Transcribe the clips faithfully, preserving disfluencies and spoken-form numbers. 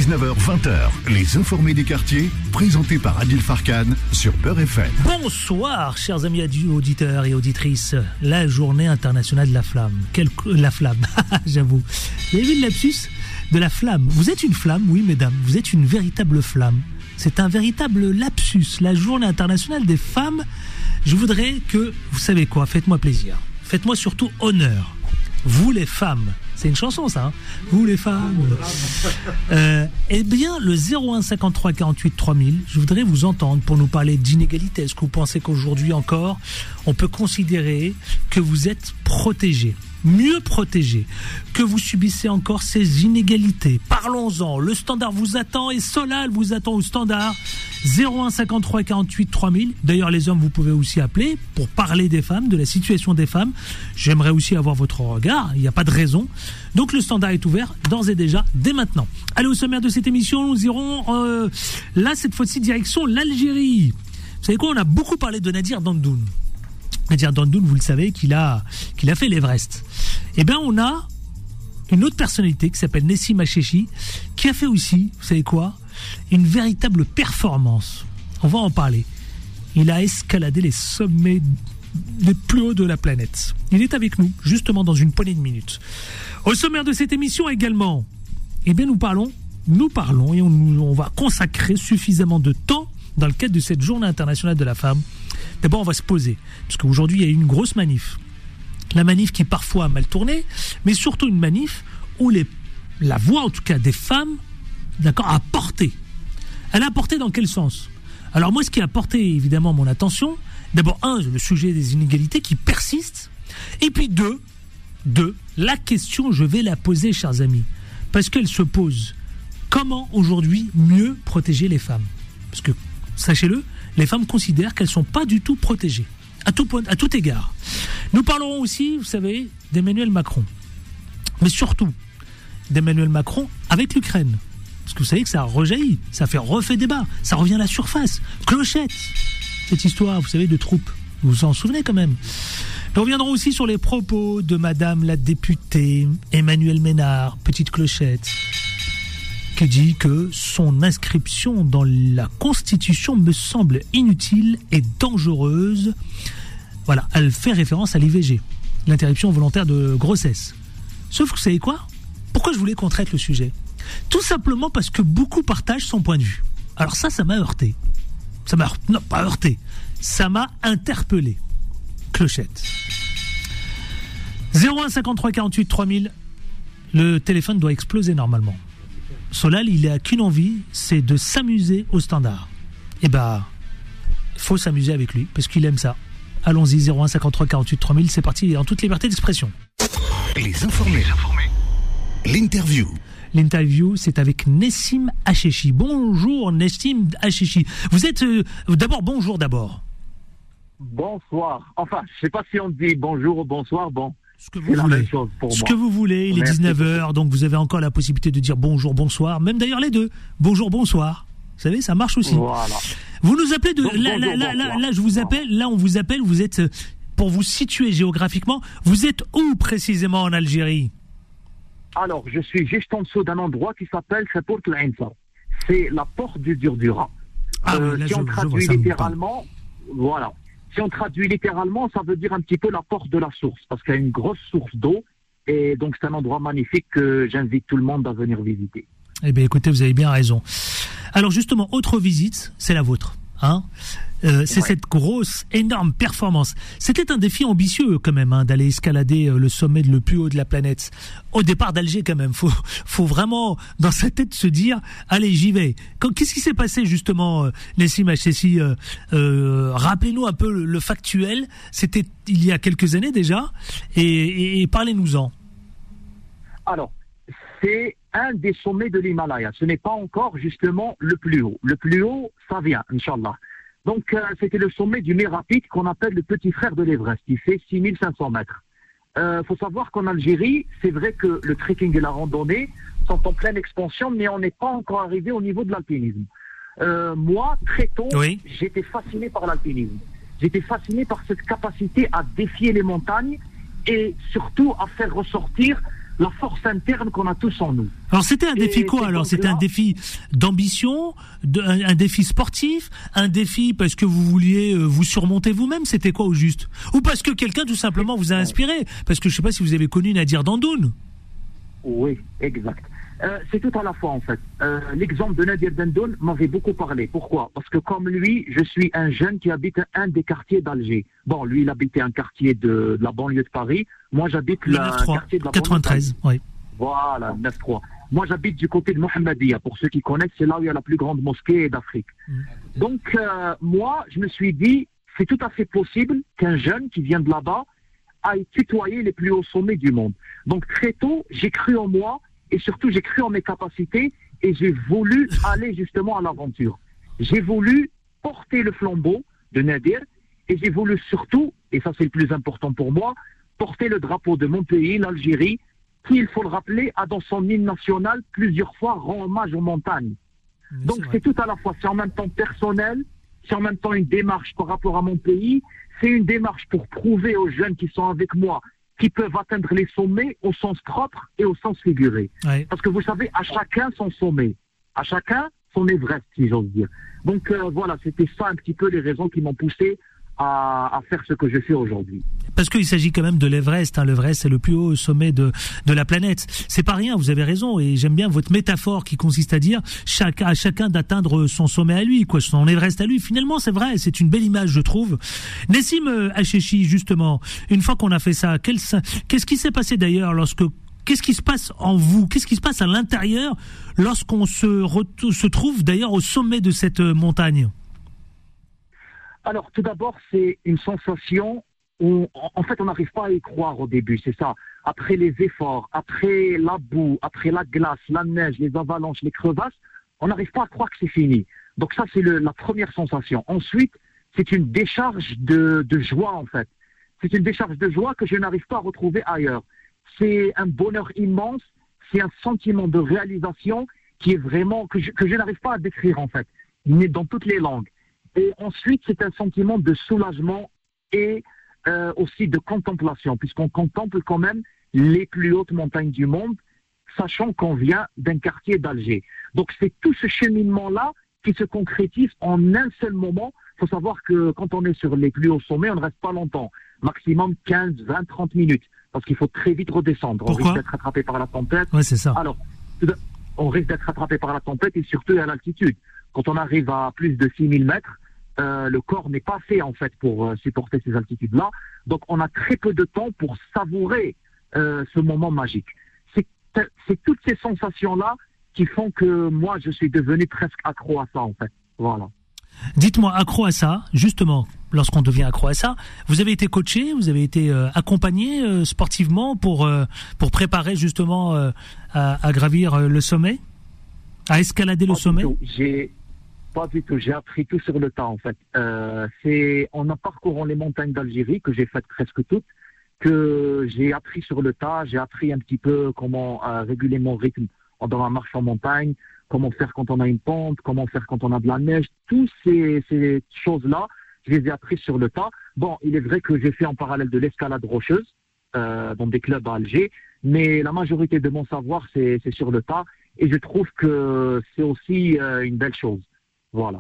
dix-neuf heures vingt, les informés des quartiers, présentés par Adil Farkan sur Beurre F M. Bonsoir, chers amis auditeurs et auditrices. La journée internationale de la flamme. Quelle... La flamme, j'avoue. Vous avez vu le lapsus de la flamme? Vous êtes une flamme, oui, mesdames. Vous êtes une véritable flamme. C'est un véritable lapsus. La journée internationale des femmes. Je voudrais que, vous savez quoi, faites-moi plaisir. Faites-moi surtout honneur. Vous les femmes, c'est une chanson ça, hein, vous les femmes. Euh, eh bien, le zéro un cinquante-trois quarante-huit trois mille, je voudrais vous entendre pour nous parler d'inégalité. Est-ce que vous pensez qu'aujourd'hui encore, on peut considérer que vous êtes protégés, mieux protégés, que vous subissez encore ces inégalités? Parlons-en. Le standard vous attend et Solal vous attend au standard. zéro un cinquante-trois quarante-huit trois mille. D'ailleurs, les hommes, vous pouvez aussi appeler pour parler des femmes, de la situation des femmes. J'aimerais aussi avoir votre regard. Il n'y a pas de raison. Donc, le standard est ouvert d'ores et déjà, dès maintenant. Allez, au sommaire de cette émission, nous irons euh, là, cette fois-ci, direction l'Algérie. Vous savez quoi, on a beaucoup parlé de Nadir Dandoun. Nadir Dandoun, vous le savez, qu'il a, qu'il a fait l'Everest. Eh bien, on a une autre personnalité qui s'appelle Nessim Hachechi, qui a fait aussi, vous savez quoi, une véritable performance. On va en parler. Il a escaladé les sommets les plus hauts de la planète. Il est avec nous, justement, dans une poignée de minutes. Au sommaire de cette émission également, eh bien, nous parlons, nous parlons, et on, on va consacrer suffisamment de temps dans le cadre de cette journée internationale de la femme. D'abord, on va se poser, parce qu'aujourd'hui, il y a eu une grosse manif. La manif qui parfois a mal tourné, mais surtout une manif où les, la voix, en tout cas, des femmes, d'accord, a porté. Elle a porté dans quel sens? Alors moi, ce qui a porté évidemment mon attention, d'abord, un, le sujet des inégalités qui persistent, et puis deux, deux, la question, je vais la poser, chers amis, parce qu'elle se pose. Comment aujourd'hui mieux protéger les femmes? Parce que, sachez-le, les femmes considèrent qu'elles ne sont pas du tout protégées, à tout point, à tout égard. Nous parlerons aussi, vous savez, d'Emmanuel Macron, mais surtout d'Emmanuel Macron avec l'Ukraine. Parce que vous savez que ça a rejailli, ça fait refait débat, ça revient à la surface. Clochette, cette histoire, vous savez, de troupes. Vous vous en souvenez quand même. Nous reviendrons aussi sur les propos de Madame la députée Emmanuelle Ménard, petite clochette, qui dit que son inscription dans la Constitution me semble inutile et dangereuse. Voilà, elle fait référence à l'I V G, l'interruption volontaire de grossesse. Sauf que vous savez quoi? Pourquoi je voulais qu'on traite le sujet? Tout simplement parce que beaucoup partagent son point de vue. Alors ça, ça m'a heurté. Ça m'a heurté. Non, pas heurté. Ça m'a interpellé. Clochette. zéro un cinquante-trois quarante-huit trois mille. Le téléphone doit exploser normalement. Solal, il a qu'une envie, c'est de s'amuser au standard. Eh ben, il faut s'amuser avec lui, parce qu'il aime ça. Allons-y, zéro un cinquante-trois quarante-huit trois mille, c'est parti, en toute liberté d'expression. Les informés. L'interview. L'interview, c'est avec Nessim Hachechi. Bonjour Nessim Hachechi. Vous êtes... Euh, d'abord, bonjour d'abord. Bonsoir. Enfin, je ne sais pas si on dit bonjour ou bonsoir, bon. Ce que vous voulez. Ce que vous voulez, il est dix-neuf heures, donc vous avez encore la possibilité de dire bonjour, bonsoir, même d'ailleurs les deux. Bonjour, bonsoir. Vous savez, ça marche aussi. Voilà. Vous nous appelez de... Donc, là, bonjour, là, là, bonsoir. là, je vous appelle, là, on vous appelle, vous êtes... Pour vous situer géographiquement, vous êtes où précisément en Algérie? Alors, je suis juste en dessous d'un endroit qui s'appelle Seport l'Ainsa. C'est la porte du Durdura. Ah euh, oui, là, si je, on je traduit vois, ça me littéralement, voilà. Si on traduit littéralement, ça veut dire un petit peu la porte de la source, parce qu'il y a une grosse source d'eau, et donc c'est un endroit magnifique que j'invite tout le monde à venir visiter. Eh bien, écoutez, vous avez bien raison. Alors justement, autre visite, c'est la vôtre. Hein euh, c'est ouais. Cette grosse, énorme performance. C'était un défi ambitieux quand même, hein, d'aller escalader le sommet le plus haut de la planète. Au départ d'Alger quand même, faut, faut vraiment dans sa tête se dire, allez, j'y vais. Quand, qu'est-ce qui s'est passé justement, euh, Nessim Hachechi, euh, euh, rappelez-nous un peu le, le factuel. C'était il y a quelques années déjà, et, et, et parlez-nous-en. Alors, c'est un des sommets de l'Himalaya. Ce n'est pas encore justement le plus haut. Le plus haut, ça vient, Inch'Allah. Donc, euh, c'était le sommet du Mérapide qu'on appelle le petit frère de l'Everest. Il fait six mille cinq cents mètres. Il euh, faut savoir qu'en Algérie, c'est vrai que le trekking et la randonnée sont en pleine expansion, mais on n'est pas encore arrivé au niveau de l'alpinisme. Euh, moi, très tôt, oui. j'étais fasciné par l'alpinisme. J'étais fasciné par cette capacité à défier les montagnes et surtout à faire ressortir la force interne qu'on a tous en nous. Alors c'était un défi Et quoi alors? C'était un défi d'ambition, de, un, un défi sportif, un défi parce que vous vouliez euh, vous surmonter vous-même, c'était quoi au juste? Ou parce que quelqu'un tout simplement vous a inspiré? Parce que je sais pas si vous avez connu Nadir Dandoun. Oui, exact. Euh, c'est tout à la fois en fait. Euh, l'exemple de Nadir Dandoun m'avait beaucoup parlé. Pourquoi? Parce que comme lui, je suis un jeune qui habite un des quartiers d'Alger. Bon, lui, il habitait un quartier de, de la banlieue de Paris. Moi, j'habite le quartier de la quatre-vingt-treize, oui. Voilà, neuf trois. Moi, j'habite du côté de Mohammedia. Pour ceux qui connaissent, c'est là où il y a la plus grande mosquée d'Afrique. Mm. Donc, euh, moi, je me suis dit, c'est tout à fait possible qu'un jeune qui vient de là-bas aille tutoyer les plus hauts sommets du monde. Donc, très tôt, j'ai cru en moi. Et surtout, j'ai cru en mes capacités et j'ai voulu aller justement à l'aventure. J'ai voulu porter le flambeau de Nadir et j'ai voulu surtout, et ça c'est le plus important pour moi, porter le drapeau de mon pays, l'Algérie, qui, il faut le rappeler, a dans son hymne national plusieurs fois rend hommage aux montagnes. Oui, Donc c'est, c'est tout à la fois, c'est en même temps personnel, c'est en même temps une démarche par rapport à mon pays, c'est une démarche pour prouver aux jeunes qui sont avec moi qui peuvent atteindre les sommets au sens propre et au sens figuré. Oui. Parce que vous savez, à chacun son sommet, à chacun son Everest, si j'ose dire. Donc euh, voilà, c'était ça un petit peu les raisons qui m'ont poussé à, à faire ce que je fais aujourd'hui. Parce qu'il s'agit quand même de l'Everest. Hein. L'Everest, c'est le plus haut sommet de, de la planète. C'est pas rien, vous avez raison. Et j'aime bien votre métaphore qui consiste à dire chaque, à chacun d'atteindre son sommet à lui, quoi, son Everest à lui. Finalement, c'est vrai, c'est une belle image, je trouve. Nessim Hachechi, justement, une fois qu'on a fait ça, quel, qu'est-ce qui s'est passé d'ailleurs lorsque Qu'est-ce qui se passe en vous? Qu'est-ce qui se passe à l'intérieur lorsqu'on se, re- se trouve d'ailleurs au sommet de cette montagne? Alors, tout d'abord, c'est une sensation où, en fait, on n'arrive pas à y croire au début, c'est ça. Après les efforts, après la boue, après la glace, la neige, les avalanches, les crevasses, on n'arrive pas à croire que c'est fini. Donc ça, c'est le, la première sensation. Ensuite, c'est une décharge de, de joie, en fait. C'est une décharge de joie que je n'arrive pas à retrouver ailleurs. C'est un bonheur immense, c'est un sentiment de réalisation qui est vraiment, que je, que je n'arrive pas à décrire, en fait, mais dans toutes les langues. Et ensuite, c'est un sentiment de soulagement et euh, aussi de contemplation, puisqu'on contemple quand même les plus hautes montagnes du monde, sachant qu'on vient d'un quartier d'Alger. Donc c'est tout ce cheminement-là qui se concrétise en un seul moment. Il faut savoir que quand on est sur les plus hauts sommets, on ne reste pas longtemps, maximum quinze, vingt, trente minutes, parce qu'il faut très vite redescendre. Pourquoi? On risque d'être rattrapé par la tempête. Ouais, c'est ça. Alors, on risque d'être rattrapé par la tempête et surtout à l'altitude. Quand on arrive à plus de six mille mètres, Euh, le corps n'est pas fait en fait pour euh, supporter ces altitudes-là. Donc on a très peu de temps pour savourer euh, ce moment magique. C'est, c'est toutes ces sensations-là qui font que moi je suis devenu presque accro à ça en fait. Voilà. Dites-moi, accro à ça, justement, lorsqu'on devient accro à ça, vous avez été coaché, vous avez été euh, accompagné euh, sportivement pour, euh, pour préparer justement euh, à, à gravir euh, le sommet, à escalader le Pas sommet? J'ai Pas du tout, j'ai appris tout sur le tas en fait. Euh, c'est en parcourant les montagnes d'Algérie, que j'ai faites presque toutes, que j'ai appris sur le tas, j'ai appris un petit peu comment euh, réguler mon rythme dans la marche en montagne, comment faire quand on a une pente, comment faire quand on a de la neige, toutes ces, ces choses-là, je les ai appris sur le tas. Bon, il est vrai que j'ai fait en parallèle de l'escalade rocheuse euh, dans des clubs à Alger, mais la majorité de mon savoir, c'est, c'est sur le tas, et je trouve que c'est aussi euh, une belle chose. Voilà.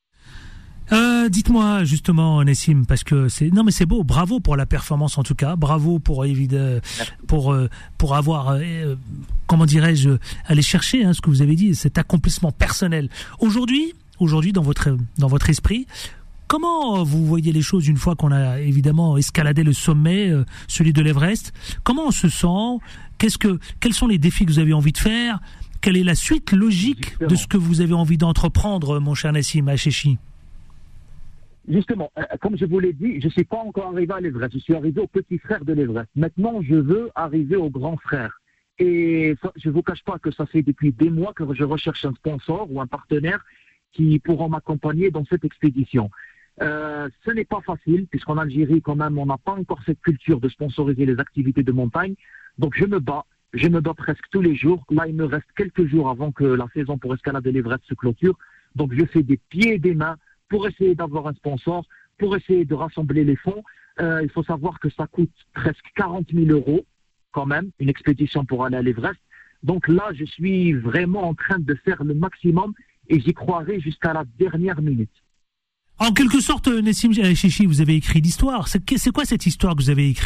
Euh, dites-moi justement, Nessim, parce que c'est non mais c'est beau, bravo pour la performance en tout cas, bravo pour évidemment pour euh, pour avoir euh, comment dirais-je aller chercher hein, ce que vous avez dit, cet accomplissement personnel. Aujourd'hui, aujourd'hui dans votre dans votre esprit, comment vous voyez les choses une fois qu'on a évidemment escaladé le sommet, euh, celui de l'Everest? Comment on se sent? Qu'est-ce que quels sont les défis que vous avez envie de faire? Quelle est la suite logique Justement. de ce que vous avez envie d'entreprendre, mon cher Nessim Hachechi? Justement, euh, comme je vous l'ai dit, je ne suis pas encore arrivé à l'Everest. Je suis arrivé au petit frère de l'Everest. Maintenant, je veux arriver au grand frère. Et ça, je ne vous cache pas que ça fait depuis des mois que je recherche un sponsor ou un partenaire qui pourront m'accompagner dans cette expédition. Euh, ce n'est pas facile, puisqu'en Algérie, quand même, on n'a pas encore cette culture de sponsoriser les activités de montagne. Donc, je me bats. Je me bats presque tous les jours. Là, il me reste quelques jours avant que la saison pour escalader l'Everest se clôture. Donc, je fais des pieds et des mains pour essayer d'avoir un sponsor, pour essayer de rassembler les fonds. Euh, il faut savoir que ça coûte presque quarante mille euros quand même, une expédition pour aller à l'Everest. Donc là, je suis vraiment en train de faire le maximum et j'y croirai jusqu'à la dernière minute. En quelque sorte, Nessim Achechi, vous avez écrit l'histoire. C'est, c'est quoi cette histoire que vous avez écrite ?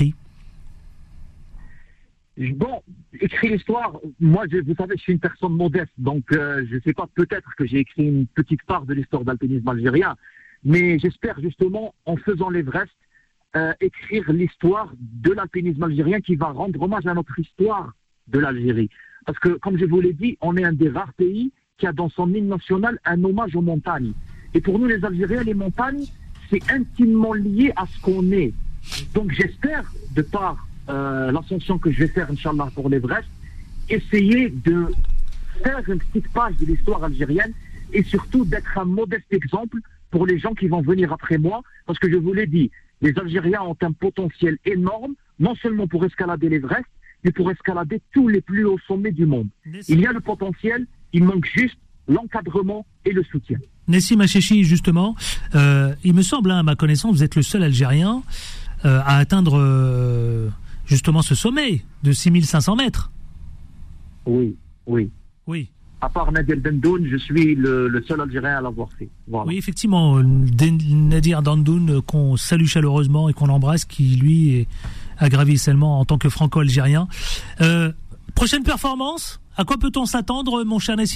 Bon, écrire l'histoire, moi, je, vous savez, je suis une personne modeste, donc euh, je ne sais pas, peut-être que j'ai écrit une petite part de l'histoire d'alpinisme algérien, mais j'espère justement, en faisant l'Everest, euh, écrire l'histoire de l'alpinisme algérien qui va rendre hommage à notre histoire de l'Algérie. Parce que, comme je vous l'ai dit, on est un des rares pays qui a dans son hymne national un hommage aux montagnes. Et pour nous, les Algériens, les montagnes, c'est intimement lié à ce qu'on est. Donc j'espère, de par Euh, l'ascension que je vais faire, Inch'Allah, pour l'Everest, essayer de faire une petite page de l'histoire algérienne et surtout d'être un modeste exemple pour les gens qui vont venir après moi, parce que je vous l'ai dit, les Algériens ont un potentiel énorme, non seulement pour escalader l'Everest, mais pour escalader tous les plus hauts sommets du monde. Il y a le potentiel, il manque juste l'encadrement et le soutien. Nessim Achechi, justement, euh, il me semble, hein, à ma connaissance, vous êtes le seul Algérien euh, à atteindre... Euh justement ce sommet de six mille cinq cents mètres. Oui, oui. Oui. À part Nadir Dandoun, je suis le, le seul Algérien à l'avoir fait. Voilà. Oui, effectivement, Nadir Dandoun, qu'on salue chaleureusement et qu'on embrasse, qui lui est, a gravi seulement en tant que franco-algérien. Euh, prochaine performance, à quoi peut-on s'attendre, mon cher Nessim ?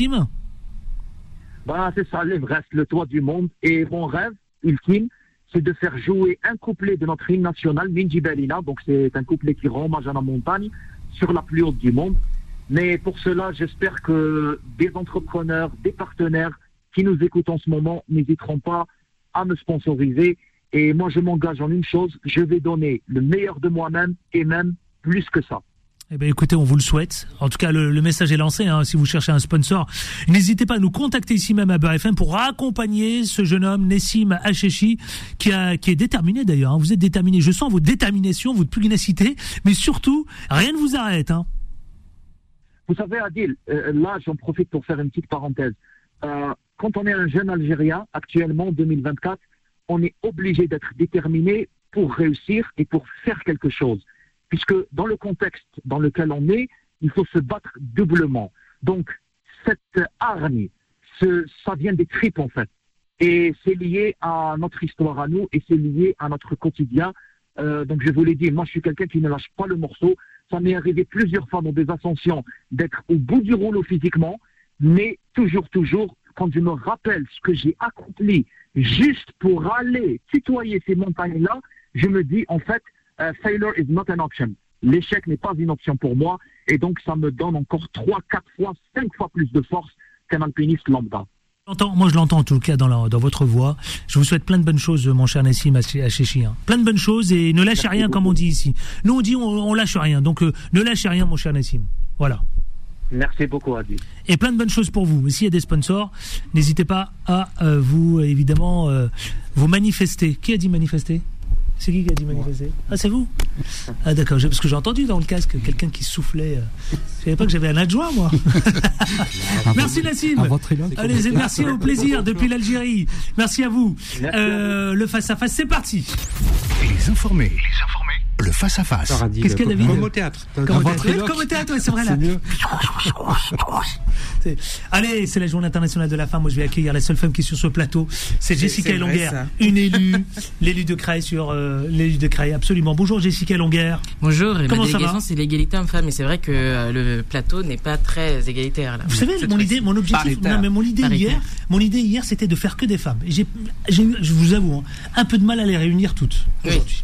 Ben, c'est ça, l'Everest, le toit du monde. Et mon rêve ultime, c'est de faire jouer un couplet de notre hymne national, Minji Belina, donc c'est un couplet qui rend hommage à la montagne, sur la plus haute du monde. Mais pour cela, j'espère que des entrepreneurs, des partenaires qui nous écoutent en ce moment n'hésiteront pas à me sponsoriser. Et moi, je m'engage en une chose, je vais donner le meilleur de moi-même et même plus que ça. Eh bien, écoutez, on vous le souhaite. En tout cas, le, le message est lancé. Hein. Si vous cherchez un sponsor, n'hésitez pas à nous contacter ici même à Beurre F M pour accompagner ce jeune homme, Nessim Achechi, qui, a, qui est déterminé d'ailleurs. Hein. Vous êtes déterminé. Je sens votre détermination, votre pugnacité, mais surtout, rien ne vous arrête. Hein. Vous savez, Adil, euh, là, j'en profite pour faire une petite parenthèse. Euh, quand on est un jeune Algérien, actuellement, en deux mille vingt-quatre, on est obligé d'être déterminé pour réussir et pour faire quelque chose. Puisque dans le contexte dans lequel on est, il faut se battre doublement. Donc, cette hargne, ce, ça vient des tripes en fait. Et c'est lié à notre histoire à nous et c'est lié à notre quotidien. Euh, donc, je vous l'ai dit, moi je suis quelqu'un qui ne lâche pas le morceau. Ça m'est arrivé plusieurs fois dans des ascensions d'être au bout du rouleau physiquement, mais toujours, toujours, quand je me rappelle ce que j'ai accompli juste pour aller tutoyer ces montagnes-là, je me dis en fait, Uh, failure is not an option. L'échec n'est pas une option pour moi et donc ça me donne encore trois, quatre fois, cinq fois plus de force qu'un alpiniste lambda. Moi je l'entends en tout cas dans, la, dans votre voix. Je vous souhaite plein de bonnes choses, mon cher Nessim Achechi. Hein. Plein de bonnes choses et ne lâchez Merci rien beaucoup. Comme on dit ici. Nous on dit on, on lâche rien, donc euh, ne lâchez rien mon cher Nessim. Voilà. Merci beaucoup Adi. Et plein de bonnes choses pour vous. Et s'il y a des sponsors, n'hésitez pas à euh, vous évidemment euh, vous manifester. Qui a dit manifester ? C'est qui qui a dit manifester ? Ah, c'est vous ? Ah, d'accord, parce que j'ai entendu dans le casque quelqu'un qui soufflait. Je savais pas que j'avais un adjoint, moi. Merci, Nassim. Allez, merci, au plaisir, depuis l'Algérie. Merci à vous. Euh, le face-à-face, c'est parti. Les informés. Les informés. Le face-à-face. Qu'est-ce qu'il y a, David ? Comme au théâtre. Comme au théâtre, comme au théâtre, ouais, c'est vrai, là. C'est... Allez, c'est la journée internationale de la femme. Moi, je vais accueillir la seule femme qui est sur ce plateau. C'est, c'est Jessica Longuer, une élue, l'élu de Creil sur euh, l'élu de Creil. Absolument. Bonjour, Jessica Longuer. Bonjour. Et Comment ma ça va ? C'est l'égalité homme-femme. Et c'est vrai que euh, le plateau n'est pas très égalitaire, là. Vous savez, mon idée, mon objectif, non, mais mon idée hier, mon idée hier, c'était de faire que des femmes. Et j'ai, j'ai eu, je vous avoue, hein, un peu de mal à les réunir toutes aujourd'hui. Oui.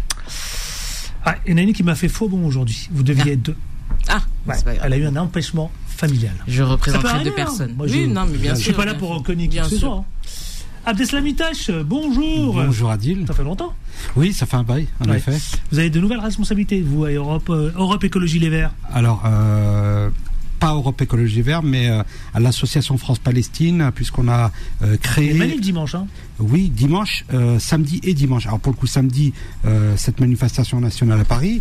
Ah, il y en a une qui m'a fait faux bon aujourd'hui. Vous deviez ah. être deux. Ah, ouais, elle a eu un empêchement familial. Je représenterai deux personnes. Moi, oui, je, non, mais bien je sûr. Je suis pas là pour reconnaître qui que ce soit. Hein. Abdeslam Itache, bonjour. Bonjour Adil. Ça fait longtemps. Oui, ça fait un bail, en ouais. effet. Vous avez de nouvelles responsabilités, vous, à Europe, euh, Europe Écologie Les Verts. Alors, euh, pas Europe Écologie Les Verts, mais euh, à l'association France-Palestine, puisqu'on a euh, créé... Il y a une manif dimanche, hein. Oui, dimanche, euh, samedi et dimanche. Alors pour le coup, samedi, euh, cette manifestation nationale à Paris.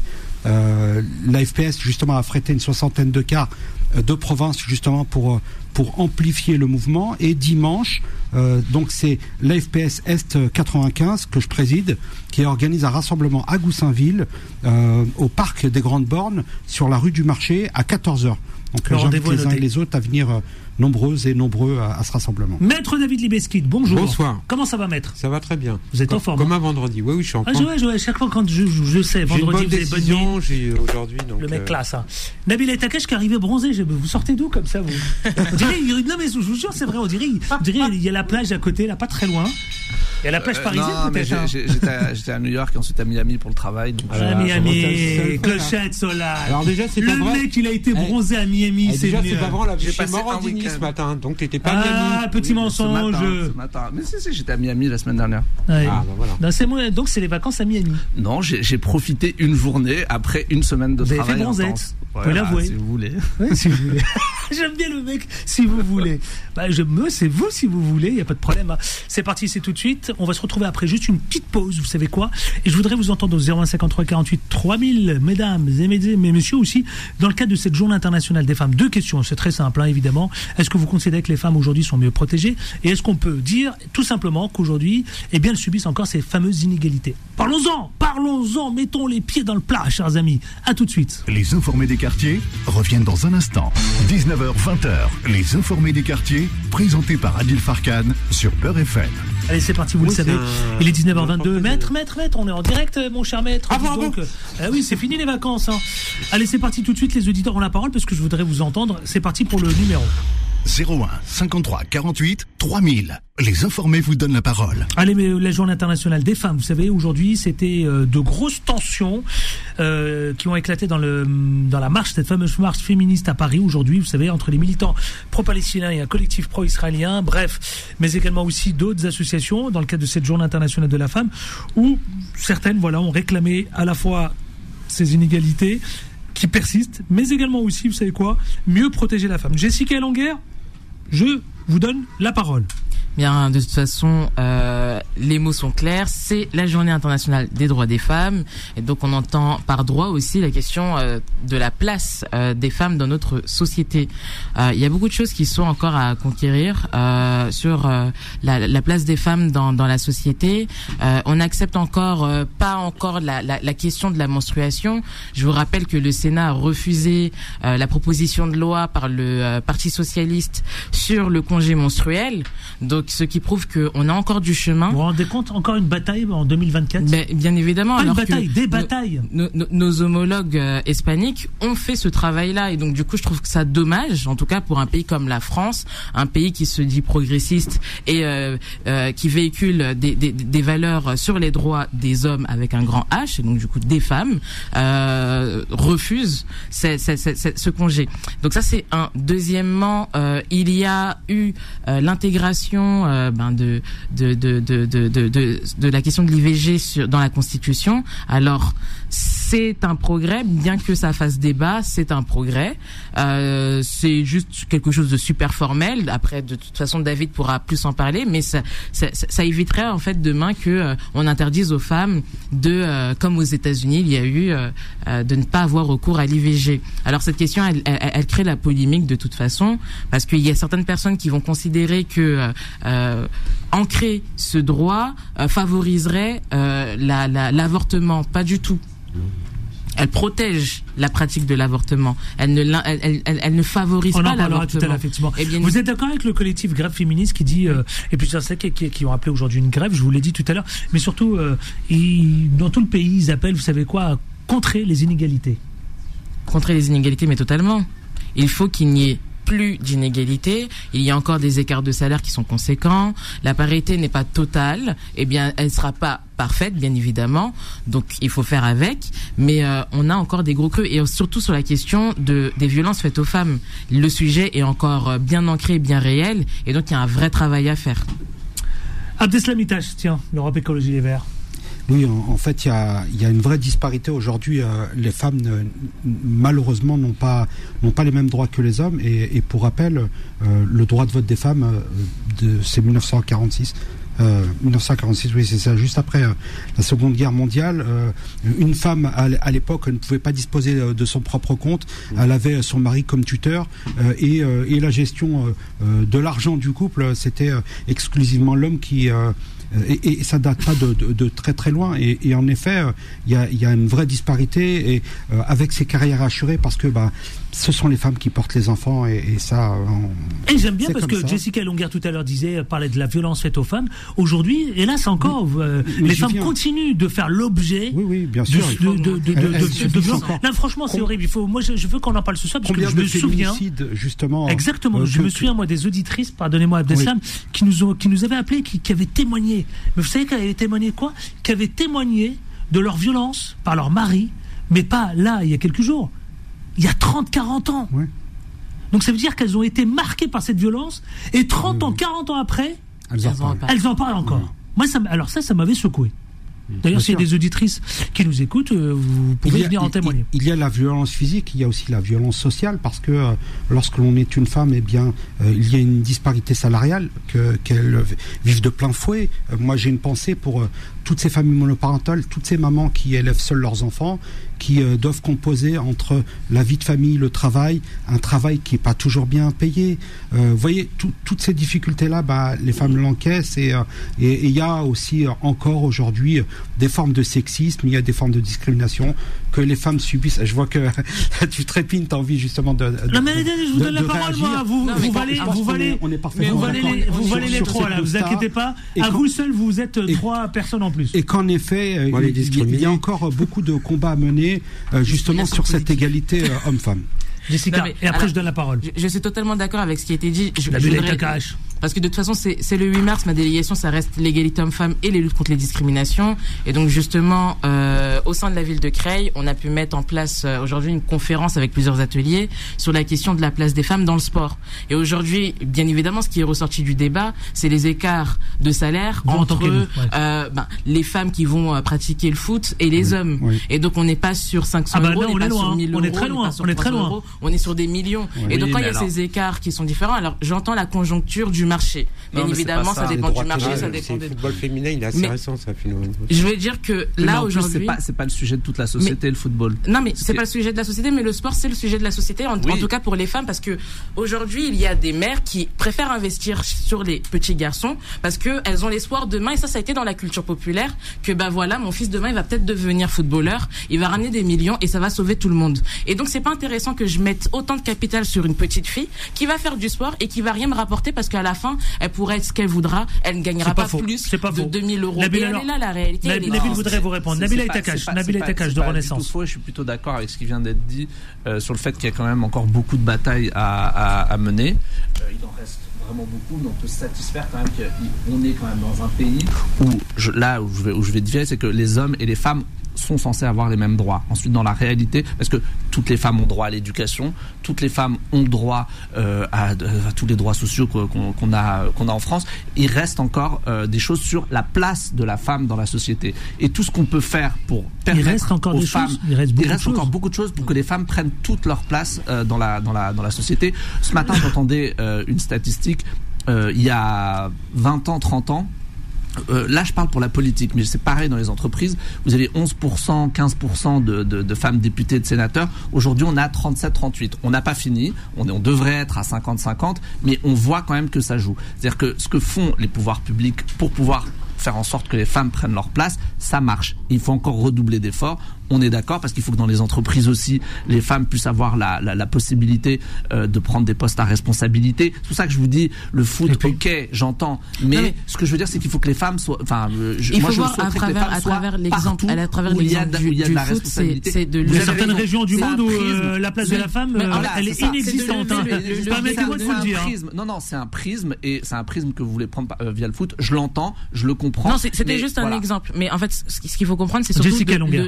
Euh, la F P S justement a affrété une soixantaine de cars euh, de province justement pour pour amplifier le mouvement. Et dimanche, euh, donc c'est l'A F P S Est quatre-vingt-quinze que je préside, qui organise un rassemblement à Goussainville, euh, au parc des Grandes Bornes, sur la rue du Marché, à quatorze heures. Donc le j'invite rendez-vous est les uns noté. et les autres à venir euh, nombreuses et nombreux à, à ce rassemblement. Maître David Libeskid, bonjour. Bonsoir. Comment ça va, maître? Ça va très bien. Vous êtes comme, en forme? Comme un vendredi. Oui, oui, je suis en Ah, forme. je, ouais, je, chaque fois quand je, je, je sais, vendredi, vous j'ai avez une bonne bonne nuit. décision, j'ai aujourd'hui. Donc, Le mec euh, classe. Hein. Nabil Takesh qui est arrivé bronzé. Je- Vous sortez d'où comme ça, vous? On dirait, il- non, mais je vous jure, c'est vrai. On dirait, on dirait il y a la plage à côté, là, pas très loin. Il y a la plage Euh, parisienne, non, mais peut-être. j'ai- hein. j'ai- j'étais à, j'étais à New York et ensuite à Miami pour le travail. Donc Ah, Voilà, Miami, ça fait- clochette, Solal. Alors déjà, c'est pas Le vrai. mec, il a été Eh, bronzé à Miami. eh, c'est déjà, mieux. c'est pas vrai, on l'a vu J'ai chez passé un Morandini week-end. ce matin, donc t'étais pas Ah, Miami. petit ce mensonge. matin, ce matin. Mais si, si, j'étais à Miami la semaine dernière. Ouais. Ah, bah voilà. Non, c'est moi, donc c'est les vacances à Miami. Non, j'ai j'ai profité une journée après une semaine de Vous avez travail fait bronzette. intense. Vous pouvez l'avouer. Si vous voulez. Ouais, si vous voulez. J'aime bien le mec, si vous voulez. Bah, je me, c'est vous si vous voulez, il n'y a pas de problème. hein. C'est parti, c'est tout de suite. On va se retrouver après juste une petite pause, vous savez quoi. Et je voudrais vous entendre au zéro un cinquante-trois quarante-huit trois mille, mesdames et mesdames, mais messieurs aussi, dans le cadre de cette journée internationale des femmes. Deux questions, c'est très simple, hein, évidemment. Est-ce que vous considérez que les femmes aujourd'hui sont mieux protégées? Et est-ce qu'on peut dire tout simplement qu'aujourd'hui, eh bien, elles subissent encore ces fameuses inégalités? Parlons-en, parlons-en, mettons les pieds dans le plat, chers amis. À tout de suite. Les informés des quartiers reviennent dans un instant. dix-neuf heures vingt, les informés des quartiers, présentés par Adil Farkan sur Peur F M. Allez, c'est parti, vous Oui, le savez. c'est un- Il est dix-neuf heures vingt-deux. un portrait de- Maître, maître, maître, on est en direct, mon cher maître. Ah Dis bon, donc. bon. Ah oui, c'est fini les vacances. hein. Allez, c'est parti tout de suite. Les auditeurs ont la parole parce que je voudrais vous entendre. C'est parti pour le numéro. zéro un cinquante-trois quarante-huit trois mille. Les informés vous donnent la parole. Allez, mais la journée internationale des femmes, vous savez, aujourd'hui, c'était euh, de grosses tensions euh, qui ont éclaté dans, le, dans la marche, cette fameuse marche féministe à Paris aujourd'hui, vous savez, entre les militants pro-palestiniens et un collectif pro-israélien, bref, mais également aussi d'autres associations dans le cadre de cette journée internationale de la femme, où certaines, voilà, ont réclamé à la fois ces inégalités qui persistent, mais également aussi, vous savez quoi, mieux protéger la femme. Jessica Elanguer, je vous donne la parole. Bien, de toute façon, euh, les mots sont clairs. C'est la Journée internationale des droits des femmes, et donc on entend par droit aussi la question euh, de la place euh, des femmes dans notre société. Euh, il y a beaucoup de choses qui sont encore à conquérir euh, sur euh, la, la place des femmes dans, dans la société. Euh, on n'accepte encore euh, pas encore la, la, la question de la menstruation. Je vous rappelle que le Sénat a refusé euh, la proposition de loi par le euh, Parti socialiste sur le congé menstruel. Donc, ce qui prouve qu'on a encore du chemin. Vous vous rendez compte, encore une bataille en deux mille vingt-quatre? Ben, bien évidemment. Pas une alors bataille, que des nos- batailles. Nos, nos, nos homologues euh, hispaniques ont fait ce travail-là, et donc du coup, je trouve que ça dommage, en tout cas pour un pays comme la France, un pays qui se dit progressiste et euh, euh, qui véhicule des, des, des valeurs sur les droits des hommes avec un grand H, et donc du coup des femmes, euh, refuse ce, ce, ce, ce, ce congé. Donc ça, c'est un. Deuxièmement, euh, il y a eu euh, l'intégration euh, ben de de, de de de de de de la question de l'I V G sur dans la Constitution. Alors c'est un progrès, bien que ça fasse débat, c'est un progrès. Euh, c'est juste quelque chose de super formel. Après, de toute façon, David pourra plus en parler, mais ça ça, ça éviterait en fait demain que euh, on interdise aux femmes de, euh, comme aux États-Unis, il y a eu euh, euh, de ne pas avoir recours à l'I V G. Alors cette question, elle, elle, elle crée la polémique de toute façon, parce qu'il y a certaines personnes qui vont considérer que euh, ancrer ce droit euh, favoriserait euh, la, la, l'avortement. Pas du tout. Elle protège la pratique de l'avortement. Elle ne, l'in- elle, elle, elle, elle ne favorise On pas en parlera l'avortement. tout à l'heure, effectivement. Eh bien, vous êtes d'accord avec le collectif Grève Féministe qui dit, euh, et puis c'est qui, qui, qui ont appelé aujourd'hui une grève, je vous l'ai dit tout à l'heure, mais surtout, euh, ils, dans tout le pays, ils appellent, vous savez quoi, à contrer les inégalités. Contrer les inégalités, mais totalement. Il faut qu'il n'y ait plus d'inégalités. Il y a encore des écarts de salaire qui sont conséquents. La parité n'est pas totale. Eh bien, elle sera pas parfaite, bien évidemment. Donc, il faut faire avec. Mais euh, on a encore des gros creux. Et surtout sur la question de, des violences faites aux femmes. Le sujet est encore bien ancré, bien réel. Et donc, il y a un vrai travail à faire. Abdeslam Itache, tiens, l'Europe Écologie Les Verts. Oui, en, en fait, il y a, y a une vraie disparité aujourd'hui. Euh, les femmes, ne, malheureusement, n'ont pas, n'ont pas les mêmes droits que les hommes. Et, et pour rappel, euh, le droit de vote des femmes, euh, de, c'est mille neuf cent quarante-six. Euh, mille neuf cent quarante-six, oui, c'est ça. Juste après euh, la Seconde Guerre mondiale, euh, une femme à, à l'époque ne pouvait pas disposer de, de son propre compte. Elle avait son mari comme tuteur euh, et, euh, et la gestion euh, de l'argent du couple, c'était euh, exclusivement l'homme qui euh, Et, et ça date pas de, de, de très très loin. Et, et en effet, il euh, y, a, y a une vraie disparité. Et euh, avec ces carrières assurées, parce que bah, ce sont les femmes qui portent les enfants. Et, et ça. On... Et j'aime bien parce que ça. Jessica Longuer tout à l'heure disait, parlait de la violence faite aux femmes. Aujourd'hui, et là, c'est encore, oui, euh, les femmes viens. continuent de faire l'objet. Oui, oui, bien sûr. De, de, de, de, de, de, de violence. Là, franchement, c'est horrible. Il faut, moi, je, je veux qu'on en parle ce soir parce Combien que je de me souviens. Justement. Exactement. Euh, je que, me souviens moi des auditrices, pardonnez-moi, Abdeslam, oui. qui nous ont, qui nous avaient appelé, qui, qui avaient témoigné. Mais vous savez qu'elles avaient témoigné quoi? Qui avaient témoigné de leur violence par leur mari, mais pas là, il y a quelques jours. Il y a trente, quarante ans. Oui. Donc ça veut dire qu'elles ont été marquées par cette violence, et trente oui. ans, quarante ans après, elles en parlent, elles en parlent encore. Oui. Moi, ça, alors ça, ça m'avait secoué. D'ailleurs, s'il y a des auditrices qui nous écoutent, vous pouvez il y a, venir en témoigner. Il, il y a la violence physique, il y a aussi la violence sociale, parce que euh, lorsque l'on est une femme, eh bien, euh, il y a une disparité salariale, que, qu'elles vivent de plein fouet. Euh, moi, j'ai une pensée pour euh, toutes ces familles monoparentales, toutes ces mamans qui élèvent seules leurs enfants, qui euh, doivent composer entre la vie de famille, le travail, un travail qui n'est pas toujours bien payé. Euh, vous voyez, tout, toutes ces difficultés-là, bah, les femmes l'encaissent, et il euh, et, et y a aussi euh, encore aujourd'hui des formes de sexisme, il y a des formes de discrimination que les femmes subissent. Je vois que tu trépines, tu as envie justement de, de non mais je vous donne la parole, moi. Vous, non, vous valez, vous valez, on est, on est vous valez les, vous valez les trois là. Vous inquiétez pas. À vous seul, vous êtes et, trois personnes en plus. Et qu'en effet, bon, il, il y a encore beaucoup de combats à mener, euh, justement sur cette égalité euh, homme-femme. Jessica, mais, et après alors, je donne la parole. Je, je suis totalement d'accord avec ce qui a été dit. Je, la je voudrais, cache. Parce que de toute façon, c'est, c'est le huit mars, ma délégation, ça reste l'égalité homme-femme et les luttes contre les discriminations. Et donc justement, euh, au sein de la ville de Creil, on a pu mettre en place euh, aujourd'hui une conférence avec plusieurs ateliers sur la question de la place des femmes dans le sport. Et aujourd'hui, bien évidemment, ce qui est ressorti du débat, c'est les écarts de salaire Vous entre ouais. euh, ben, les femmes qui vont euh, pratiquer le foot et les oui, hommes. Oui. Et donc on n'est pas sur cinq cents ah bah euros, non, on n'est pas loin, sur mille on euros, est très loin, on est très loin. Euros, on est sur des millions. Oui, et donc quand il y a alors... ces écarts qui sont différents, alors j'entends la conjoncture du marché. Bien non, évidemment, ça, ça dépend du marché, ça dépend des... Le football féminin, il est assez mais récent, ça. Je veux dire que là, aujourd'hui... C'est pas, c'est pas le sujet de toute la société, mais... le football. Non, mais c'est pas le sujet de la société, mais le sport, c'est le sujet de la société, en, oui. en tout cas pour les femmes, parce que aujourd'hui, il y a des mères qui préfèrent investir sur les petits garçons, parce que elles ont l'espoir demain, et ça, ça a été dans la culture populaire, que bah voilà, mon fils demain, il va peut-être devenir footballeur, il va ramener des millions, et ça va sauver tout le monde. Et donc, c'est pas intéressant que je mette autant de capital sur une petite fille qui va faire du sport et qui va rien me rapporter, parce qu'à la fin, elle pourrait être ce qu'elle voudra, elle ne gagnera pas, pas plus pas de deux mille euros. Nabil, et alors, elle est là, la réalité. Nabil, Nabil voudrait vous répondre. Nabila Itakash, Nabila Itakash de Renaissance. Faux, je suis plutôt d'accord avec ce qui vient d'être dit euh, sur le fait qu'il y a quand même encore beaucoup de batailles à, à, à mener. Euh, il en reste vraiment beaucoup, mais on peut se satisfaire quand même qu'on est quand même dans un pays où, je, là où je vais, où je vais dire, c'est que les hommes et les femmes sont censés avoir les mêmes droits. Ensuite, dans la réalité, parce que toutes les femmes ont droit à l'éducation, toutes les femmes ont droit euh, à, à tous les droits sociaux qu'on, qu'on, a, qu'on a en France, il reste encore euh, des choses sur la place de la femme dans la société. Et tout ce qu'on peut faire pour permettre il reste encore aux des femmes... Choses. Il reste, beaucoup, il reste de encore choses. beaucoup de choses pour que les femmes prennent toute leur place euh, dans, la, dans, la, dans la société. Ce matin, j'entendais euh, une statistique. Euh, il y a vingt ans, trente ans, Euh, là je parle pour la politique, mais c'est pareil dans les entreprises, vous avez onze pour cent, quinze pour cent de, de, de femmes députées, de sénateurs. Aujourd'hui on a trente-sept, trente-huit, on n'a pas fini, on, est, on devrait être à cinquante cinquante, mais on voit quand même que ça joue. C'est-à-dire que ce que font les pouvoirs publics pour pouvoir faire en sorte que les femmes prennent leur place, ça marche. Il faut encore redoubler d'efforts. On est d'accord, parce qu'il faut que dans les entreprises aussi, les femmes puissent avoir la, la, la possibilité euh, de prendre des postes à responsabilité. C'est pour ça que je vous dis, le foot, puis, ok, j'entends, mais, mais ce que je veux dire, c'est qu'il faut que les femmes soient... Enfin, je, il moi, faut je voir à travers, à travers l'exemple, à travers l'exemple du, du foot, c'est, c'est de... Il y a certaines régions du monde où euh, la place de la femme, euh, voilà, elle est, est inexistante. Permettez-moi de vous le dire. Non, non, c'est un prisme, et c'est un prisme que vous voulez prendre euh, via le foot. Je l'entends, je le comprends. Non, c'était juste un exemple. Mais en fait, ce qu'il faut comprendre, c'est surtout de lever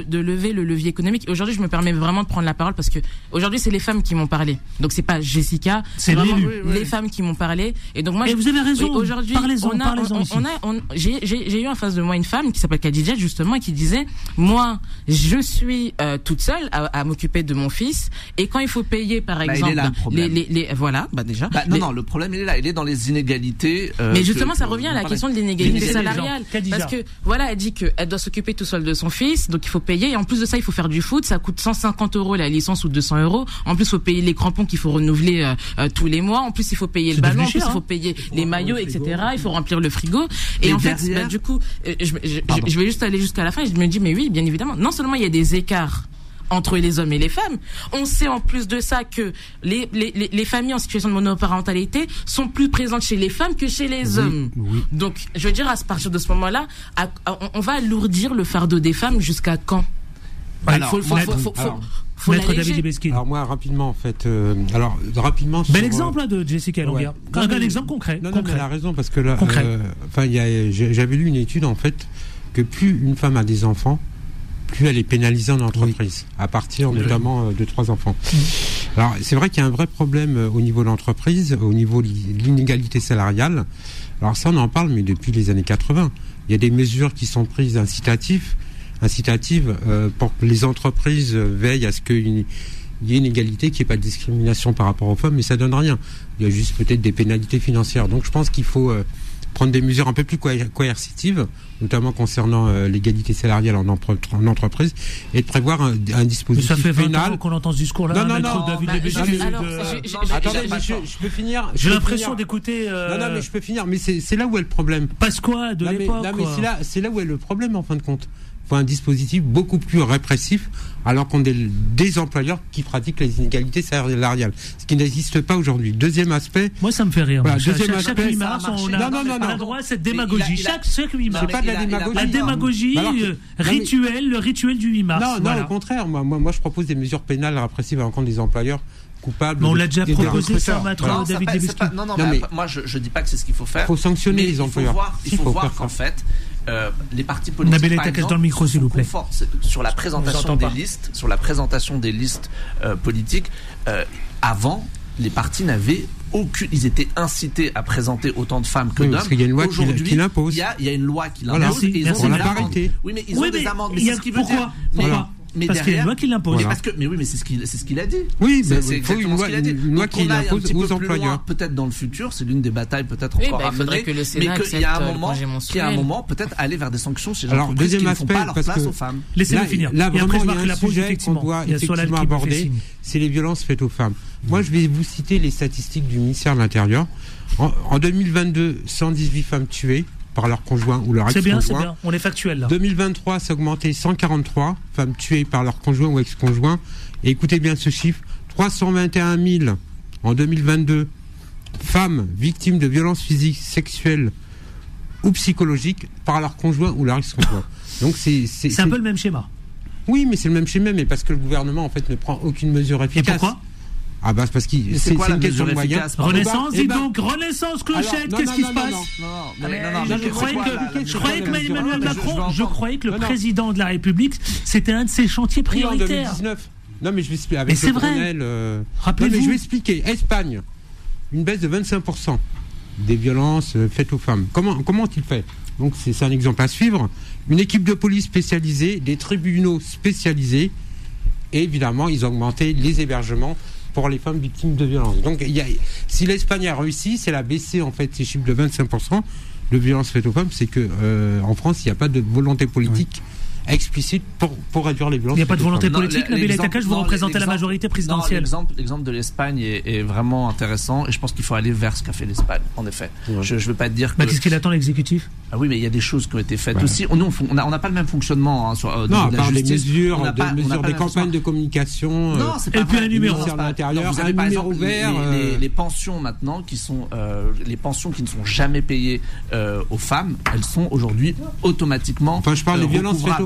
avez le levier économique. Et aujourd'hui, je me permets vraiment de prendre la parole parce que aujourd'hui, c'est les femmes qui m'ont parlé. Donc c'est pas Jessica, c'est vraiment l'élu. les oui, oui. femmes qui m'ont parlé. Et donc moi, et je, vous avez raison. oui, aujourd'hui, parlez-en, on a, parlez-en on, ici. on a, on, j'ai, j'ai, j'ai eu en face de moi une femme qui s'appelle Khadija justement et qui disait, moi, je suis euh, toute seule à, à m'occuper de mon fils et quand il faut payer, par bah, exemple, là, les, les, les, voilà, bah déjà. Bah, non, les... non, le problème il est là, il est dans les inégalités. Euh, mais justement, que, ça que revient à la question de l'inégalité salariale, parce que voilà, elle dit que elle doit s'occuper tout seul de son fils, donc il faut payer. Et en plus de ça, il faut faire du foot, ça coûte cent cinquante euros la licence ou deux cents euros. En plus, il faut payer les crampons qu'il faut renouveler euh, euh, tous les mois. En plus, il faut payer le ballon. En plus, il faut payer les maillots, et cetera. Il faut remplir le frigo. Et, et en fait, bah, du coup, euh, je, je, je, je vais juste aller jusqu'à la fin. Et je me dis, mais oui, bien évidemment. Non seulement il y a des écarts entre les hommes et les femmes, on sait en plus de ça que les, les, les familles en situation de monoparentalité sont plus présentes chez les femmes que chez les oui, hommes. Oui. Donc, je veux dire, à partir de ce moment-là, à, à, on va alourdir le fardeau des femmes jusqu'à quand? Alors, faut, faut, faut, faut, alors, faut Maître David Libeskine. Alors moi, rapidement, en fait, euh, alors rapidement. Bel sur, exemple euh, hein, de Jessica Longuerre. Ouais. Un, un exemple concret. Non, concret. non, mais elle a raison parce que là, enfin, euh, j'avais lu une étude en fait que plus une femme a des enfants, plus elle est pénalisée en entreprise, oui. à partir notamment oui. de trois enfants. Mmh. Alors, c'est vrai qu'il y a un vrai problème au niveau de l'entreprise, au niveau de l'inégalité salariale. Alors ça, on en parle, mais depuis les années quatre-vingts. Il y a des mesures qui sont prises incitatives, incitatives euh, pour que les entreprises veillent à ce qu'il y ait une égalité, qu'il n'y ait pas de discrimination par rapport aux femmes, mais ça donne rien. Il y a juste peut-être des pénalités financières. Donc, je pense qu'il faut euh, prendre des mesures un peu plus coercitives, notamment concernant euh, l'égalité salariale en, en entreprise, et de prévoir un, un dispositif mais ça fait vingt pénal. ans qu'on entend ce discours-là. Non, non, non. David bah, Libeskine, alors, de... je, je, je, attendez, mais je, je peux finir. J'ai l'impression d'écouter. Euh... Non, non, mais je peux finir. Mais c'est, c'est là où est le problème. Pasqua de non, l'époque. Mais, non, mais c'est là, c'est là où est le problème en fin de compte. Il faut un dispositif beaucoup plus répressif, alors qu'on a des employeurs qui pratiquent les inégalités salariales, ce qui n'existe pas aujourd'hui. Deuxième aspect. Moi, ça me fait rire. Voilà, chaque, deuxième chaque, aspect, chaque huit mars, on a, non, non, non, on a non. droit à cette démagogie. Il a, il a, chaque, chaque huit mars. C'est pas de la démagogie. La démagogie alors, euh, rituel, le rituel du huit mars. Non, voilà. non, au contraire. Moi, moi, moi, je propose des mesures pénales répressives à l'encontre des employeurs coupables. Mais on l'a déjà des, proposé des ça, Maître non, David pas, Libeskine. Non, non, non, mais, mais moi, je, je dis pas que c'est ce qu'il faut faire. Il faut sanctionner les employeurs. Il faut voir, il faut faut voir qu'en fait, euh, les partis politiques, Nabila par exemple, dans le micro, s'il vous plaît. Sur la présentation des listes, sur la présentation des listes euh, politiques, euh, avant, les partis n'avaient aucune, ils étaient incités à présenter autant de femmes que oui, d'hommes. Parce qu'il y a une loi aujourd'hui, qui l'impose. Il y a, il y a une loi qui l'impose. Voilà, et ils merci, ont la des parité. amendes. Oui, mais ils oui, ont mais des amendes. Mais c'est ce qui veut pourquoi dire. Pourquoi Mais parce qu'il y a une loi qui l'impose. Mais, parce que, mais oui, mais c'est ce qu'il, c'est ce qu'il a dit. Oui, c'est, mais c'est il faut une loi, ce qu'il a dit. une loi qui l'impose aux employeurs. Peut-être dans le futur, c'est l'une des batailles peut-être oui, encore bah, à mener. Que le mais qu'il y a un euh, moment, qu'il y a un moment, peut-être aller vers des sanctions chez les Alors, entreprises qui ne font aspect, pas leur place que aux femmes. Laissez-le finir. Là, vraiment, il y a un la pause, sujet qu'on doit effectivement aborder, c'est les violences faites aux femmes. Moi, je vais vous citer les statistiques du ministère de l'Intérieur. En, en deux mille vingt-deux, cent dix-huit femmes tuées par leur conjoint ou leur ex-conjoint. C'est bien, c'est bien. On est factuel là. deux mille vingt-trois, ça a augmenté, cent quarante-trois femmes tuées par leur conjoint ou ex-conjoint. Et écoutez bien ce chiffre, trois cent vingt et un mille en deux mille vingt-deux femmes victimes de violences physiques, sexuelles ou psychologiques par leur conjoint ou leur ex-conjoint. Donc c'est c'est, c'est un peu le même schéma. Oui, mais c'est le même schéma, mais parce que le gouvernement en fait ne prend aucune mesure efficace. Et pourquoi? Ah bah c'est parce que c'est, c'est, c'est une question de moyens. Renaissance, dis eh ben, donc, Renaissance, Clochette, qu'est-ce non, qui non, se non, passe? Non, non, non, non, non, je, je croyais quoi, que, là, je croyais que Emmanuel je, Macron, je, je croyais que le non, non. président de la République, c'était un de ses chantiers oui, en deux mille prioritaires. dix-neuf. Non mais je vais expliquer avec mais c'est le vrai. Grenelle, euh... Rappelez-vous. Non, mais je vais expliquer. Espagne, une baisse de vingt-cinq pour cent des violences euh, faites aux femmes. Comment comment ont-ils fait? Donc c'est, c'est un exemple à suivre. Une équipe de police spécialisée, des tribunaux spécialisés, et évidemment ils ont augmenté les hébergements pour les femmes victimes de violences. Donc il y a, si l'Espagne a réussi, c'est la baisser en fait ces chiffres de vingt-cinq pour cent de violences faites aux femmes, c'est que euh, en France il n'y a pas de volonté politique. Oui. Explicite pour, pour réduire les violences. Il n'y a pas de volonté politique, non, Nabila Takach, vous représentez la majorité présidentielle. Non, l'exemple, l'exemple de l'Espagne est, est vraiment intéressant et je pense qu'il faut aller vers ce qu'a fait l'Espagne, en effet. Ouais. Je ne veux pas dire que... Bah, qu'est-ce qu'il attend l'exécutif? Ah oui, mais il y a des choses qui ont été faites ouais. aussi. Nous, on n'a pas le même fonctionnement hein, sur euh, non, de par la des mesures, on de pas, mesures des campagnes de communication. Non, c'est pas et vrai. puis un numéro. Non, l'intérieur, vous avez un par numéro exemple vert. Les, euh... les, les pensions maintenant qui sont euh, les pensions qui ne sont jamais payées euh, aux femmes, elles sont aujourd'hui automatiquement. Enfin, je parle euh, des violences faites aux femmes.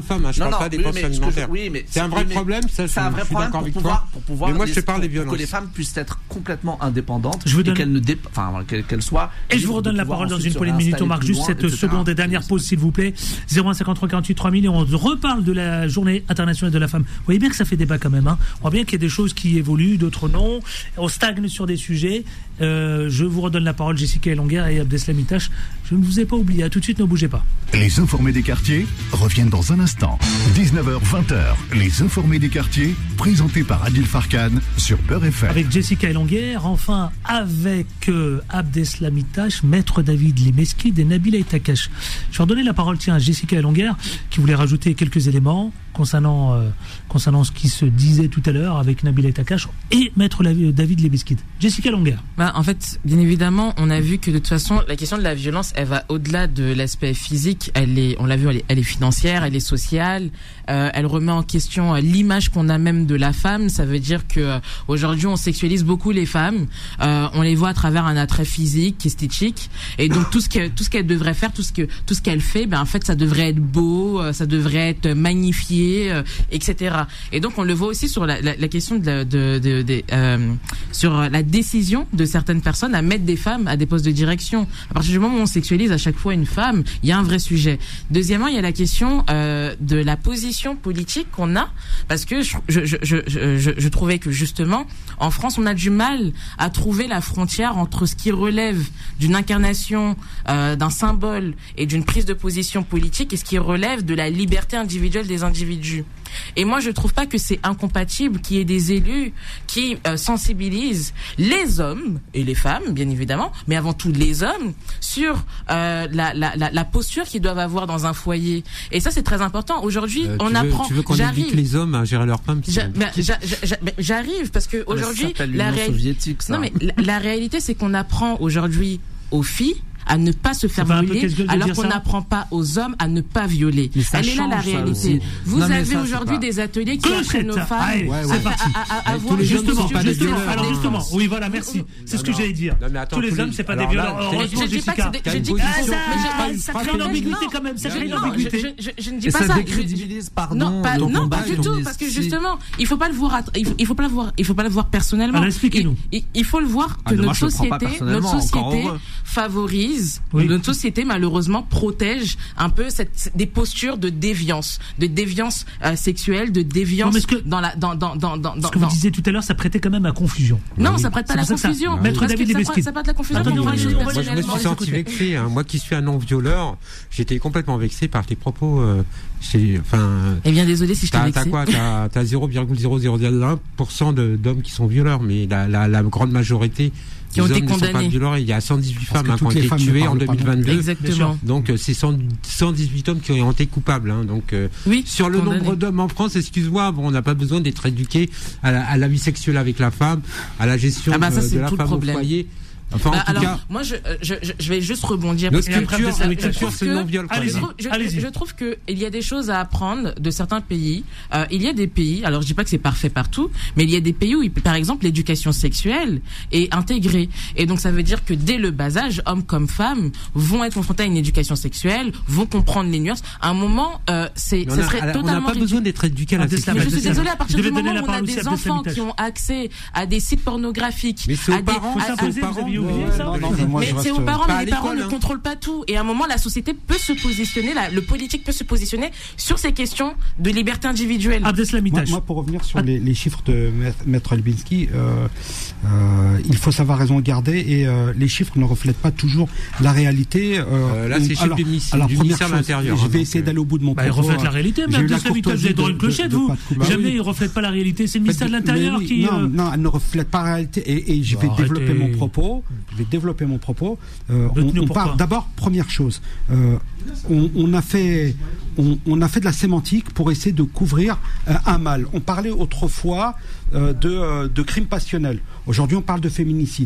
femmes, hein, je Non, parle non, pas des oui, pensions mais ce que je- alimentaires. oui, mais c'est un c'est- vrai oui, mais problème, ça, C'est un je vrai suis problème d'accord pour avec pouvoir, toi. pour pouvoir. Mais moi, je te les- parle des pour violences. que les femmes puissent être complètement indépendantes Je vous et donne- qu'elles ne dé... enfin, voilà, qu'elles, qu'elles soient. Et je vous libres redonne de la pouvoir parole dans ensuite une se poignée de minutes. On réinstaller marque plus juste loin, cette et cetera. seconde et dernière pause, s'il vous plaît. zéro un cinquante-trois quarante-huit trois mille et on reparle de la journée internationale de la femme. Vous voyez bien que ça fait débat quand même. Hein. On voit bien qu'il y a des choses qui évoluent, d'autres non. On stagne sur des sujets. Euh, je vous redonne la parole, Jessica Elonguer et Abdeslam Itache. Je ne vous ai pas oublié. À tout de suite, ne bougez pas. Les informés des quartiers reviennent dans un instant. dix-neuf heures vingt, les informés des quartiers, présentés par Adil Farkan sur Beurre F M. Avec Jessica Elonguer, enfin avec euh, Abdeslam Itache, Maître David Limeskid et Nabila Itakash. Je vais redonner la parole tiens, à Jessica Elonguer qui voulait rajouter quelques éléments concernant, euh, concernant ce qui se disait tout à l'heure avec Nabila Itakash et Maître David Limeskid. Jessica Elonguer. Bah, en fait, bien évidemment, on a vu que de toute façon, la question de la violence, elle va au-delà de l'aspect physique. Elle est, on l'a vu, elle est, elle est financière, elle est sociale. Euh, elle remet en question euh, l'image qu'on a même de la femme. Ça veut dire que euh, aujourd'hui, on sexualise beaucoup les femmes. Euh, on les voit à travers un attrait physique, esthétique, et donc tout ce que tout ce qu'elle devrait faire, tout ce que tout ce qu'elle fait, ben en fait, ça devrait être beau, euh, ça devrait être magnifié, euh, et cetera. Et donc, on le voit aussi sur la, la, la question de, la, de, de, de euh, sur la décision de certaines personnes à mettre des femmes à des postes de direction. À partir du moment où on sexualise à chaque fois une femme, il y a un vrai sujet. Deuxièmement, il y a la question euh, de la position politique qu'on a, parce que je, je, je, je, je, je trouvais que justement, en France, on a du mal à trouver la frontière entre ce qui relève d'une incarnation, euh, d'un symbole et d'une prise de position politique et ce qui relève de la liberté individuelle des individus. Et moi, je trouve pas que c'est incompatible qu'il y ait des élus qui euh, sensibilisent les hommes et les femmes, bien évidemment, mais avant tout les hommes, sur euh, la, la, la, la posture qu'ils doivent avoir dans un foyer. Et ça, c'est très important. Aujourd'hui, Euh, on tu veux, apprend. Tu veux qu'on j'arrive. éduque les hommes à gérer leurs femmes? J'a- ben, j'a- j'a- ben, J'arrive parce que aujourd'hui, la réalité. soviétique, ça. Non, mais la, la réalité, c'est qu'on apprend aujourd'hui aux filles à ne pas se faire pas un peu violer, casse-gueule de alors dire qu'on ça n'apprend pas aux hommes à ne pas violer. Mais ça Elle est là la change, ça réalité. aussi. Vous Non, mais avez ça, c'est aujourd'hui pas- des ateliers qui Clochette. apprennent aux femmes Allez, à- c'est à- parti. à- à- à Tous avoir les hommes ne Justement, sont pas des justement, violeurs, alors hein. justement, oui voilà, merci. C'est ce que Non, j'allais dire. non, mais attends, Tous les tous hommes, les- c'est pas des alors là, violeurs. je- Heureusement, je dis pas que Jessica. c'est des- T'as je une dis- position, ah, ça- mais j'ai pas mais une ça phrase crée crée technique. l'ambiguïté quand même, ça crée Non, l'ambiguïté. je, je, je ne dis Et pas ça ça. décrédibilise, pardon. Non, pas, ton non, combat pas et du ton tout, parce que estime. justement, il faut pas le voir, à- il faut, il faut pas le voir, il faut pas le voir personnellement. Alors, expliquez-nous. Il, il, il faut le voir Ah, que mais moi, notre je le prends pas société, personnellement, notre encore société heureux. favorise, Oui. notre société malheureusement protège un peu cette, des postures de déviance, de déviance euh, sexuelle, de déviance Non, mais ce que- dans la, dans, dans, dans, dans, Ce que vous dans- disiez tout à l'heure, ça prêtait quand même à confusion. Non, ça prête pas C'est la pour ça que ça- confusion. Maître Parce que David ça Limeskid. prête- ça prête la confusion. Attendez, quand on va les les- choses on va Moi, je me personnellement. suis senti vexé. Hein. Moi qui suis un non-violeur, j'étais complètement vexé par tes propos. Euh, j'ai- enfin, Eh bien, désolé si je t'ai t'as, t'as vexé. quoi T'as, t'as zéro virgule zéro zéro un pour cent de, d'hommes qui sont violeurs, mais la, la, la grande majorité Qui ont des été hommes ne sont pas condamnés. violeurs. Il y a cent dix-huit Parce femmes que hein, qui ont toutes les été femmes ne tuées en parlent pas deux mille vingt-deux. Exactement. Donc euh, c'est cent, cent dix-huit hommes qui ont été coupables. Hein. Donc euh, Oui, sur le condamnés. nombre d'hommes en France, excuse-moi, bon, on n'a pas besoin d'être éduqué à la, à la vie sexuelle avec la femme, à la gestion Ah bah ça, de, c'est de la tout le femme au problème. foyer. Enfin, Bah, en tout alors, cas, moi, je, je, je- je vais juste rebondir. notre parce que culture, après, notre je culture, trouve c'est que- le non-viol. quand Allez-y. Je même. trouve, je, Allez-y. je trouve que il y a des choses à apprendre de certains pays. Euh, il y a des pays, alors je dis pas que c'est parfait partout, mais il y a des pays où, il- par exemple, l'éducation sexuelle est intégrée. Et donc ça veut dire que dès le bas âge, hommes comme femmes vont être confrontés à une éducation sexuelle, vont comprendre les nuances. À un moment, euh, c'est, Mais on ça a- serait on n'a totalement pas besoin d'être éduqué à la Ah, sexualité. mais je suis Abdeslam. désolée, à partir Je du devais donner moment la où on a parole aussi à des Abdeslam enfants Itache. qui ont accès à des sites pornographiques, Mais c'est aux à des, parents, Faut à- à- s'imposer, vous aviez oublié ça non, non, mais moi, mais je c'est reste- aux parents, pas mais à les parents l'école, ne hein. contrôlent pas tout. Et à un moment, la société peut se positionner, la- le politique peut se positionner sur ces questions de liberté individuelle. Abdeslam Moi, Itache. moi, pour revenir sur les, les chiffres de Maître- Maître Elbinski, euh, euh, il faut savoir raison garder et euh, les chiffres ne reflètent pas toujours la réalité. Euh, Euh, là, on- c'est chiffre alors- du ministère- alors, du première ministère de chose, l'Intérieur, Je hein, vais donc, essayer euh, d'aller au bout de mon Bah, il propos. reflète la réalité, mais J'ai eu la Abdeslam Itache, vous courtoisie êtes dans de- une clochette, de- de vous. pas te couper. Jamais Bah oui. il reflète pas la réalité. C'est le ministère de Mais l'Intérieur oui, qui. non, euh, non, elle ne reflète pas la réalité. Et, et je vais Bah, développer arrêtez. mon propos. Je vais développer mon propos. Euh, on Dites-nous on pourquoi. parle d'abord, première chose, euh, on, on a fait, on, on a fait de la sémantique pour essayer de couvrir euh, un mal. On parlait autrefois euh, de, euh, de crimes passionnels. Aujourd'hui, on parle de féminicide.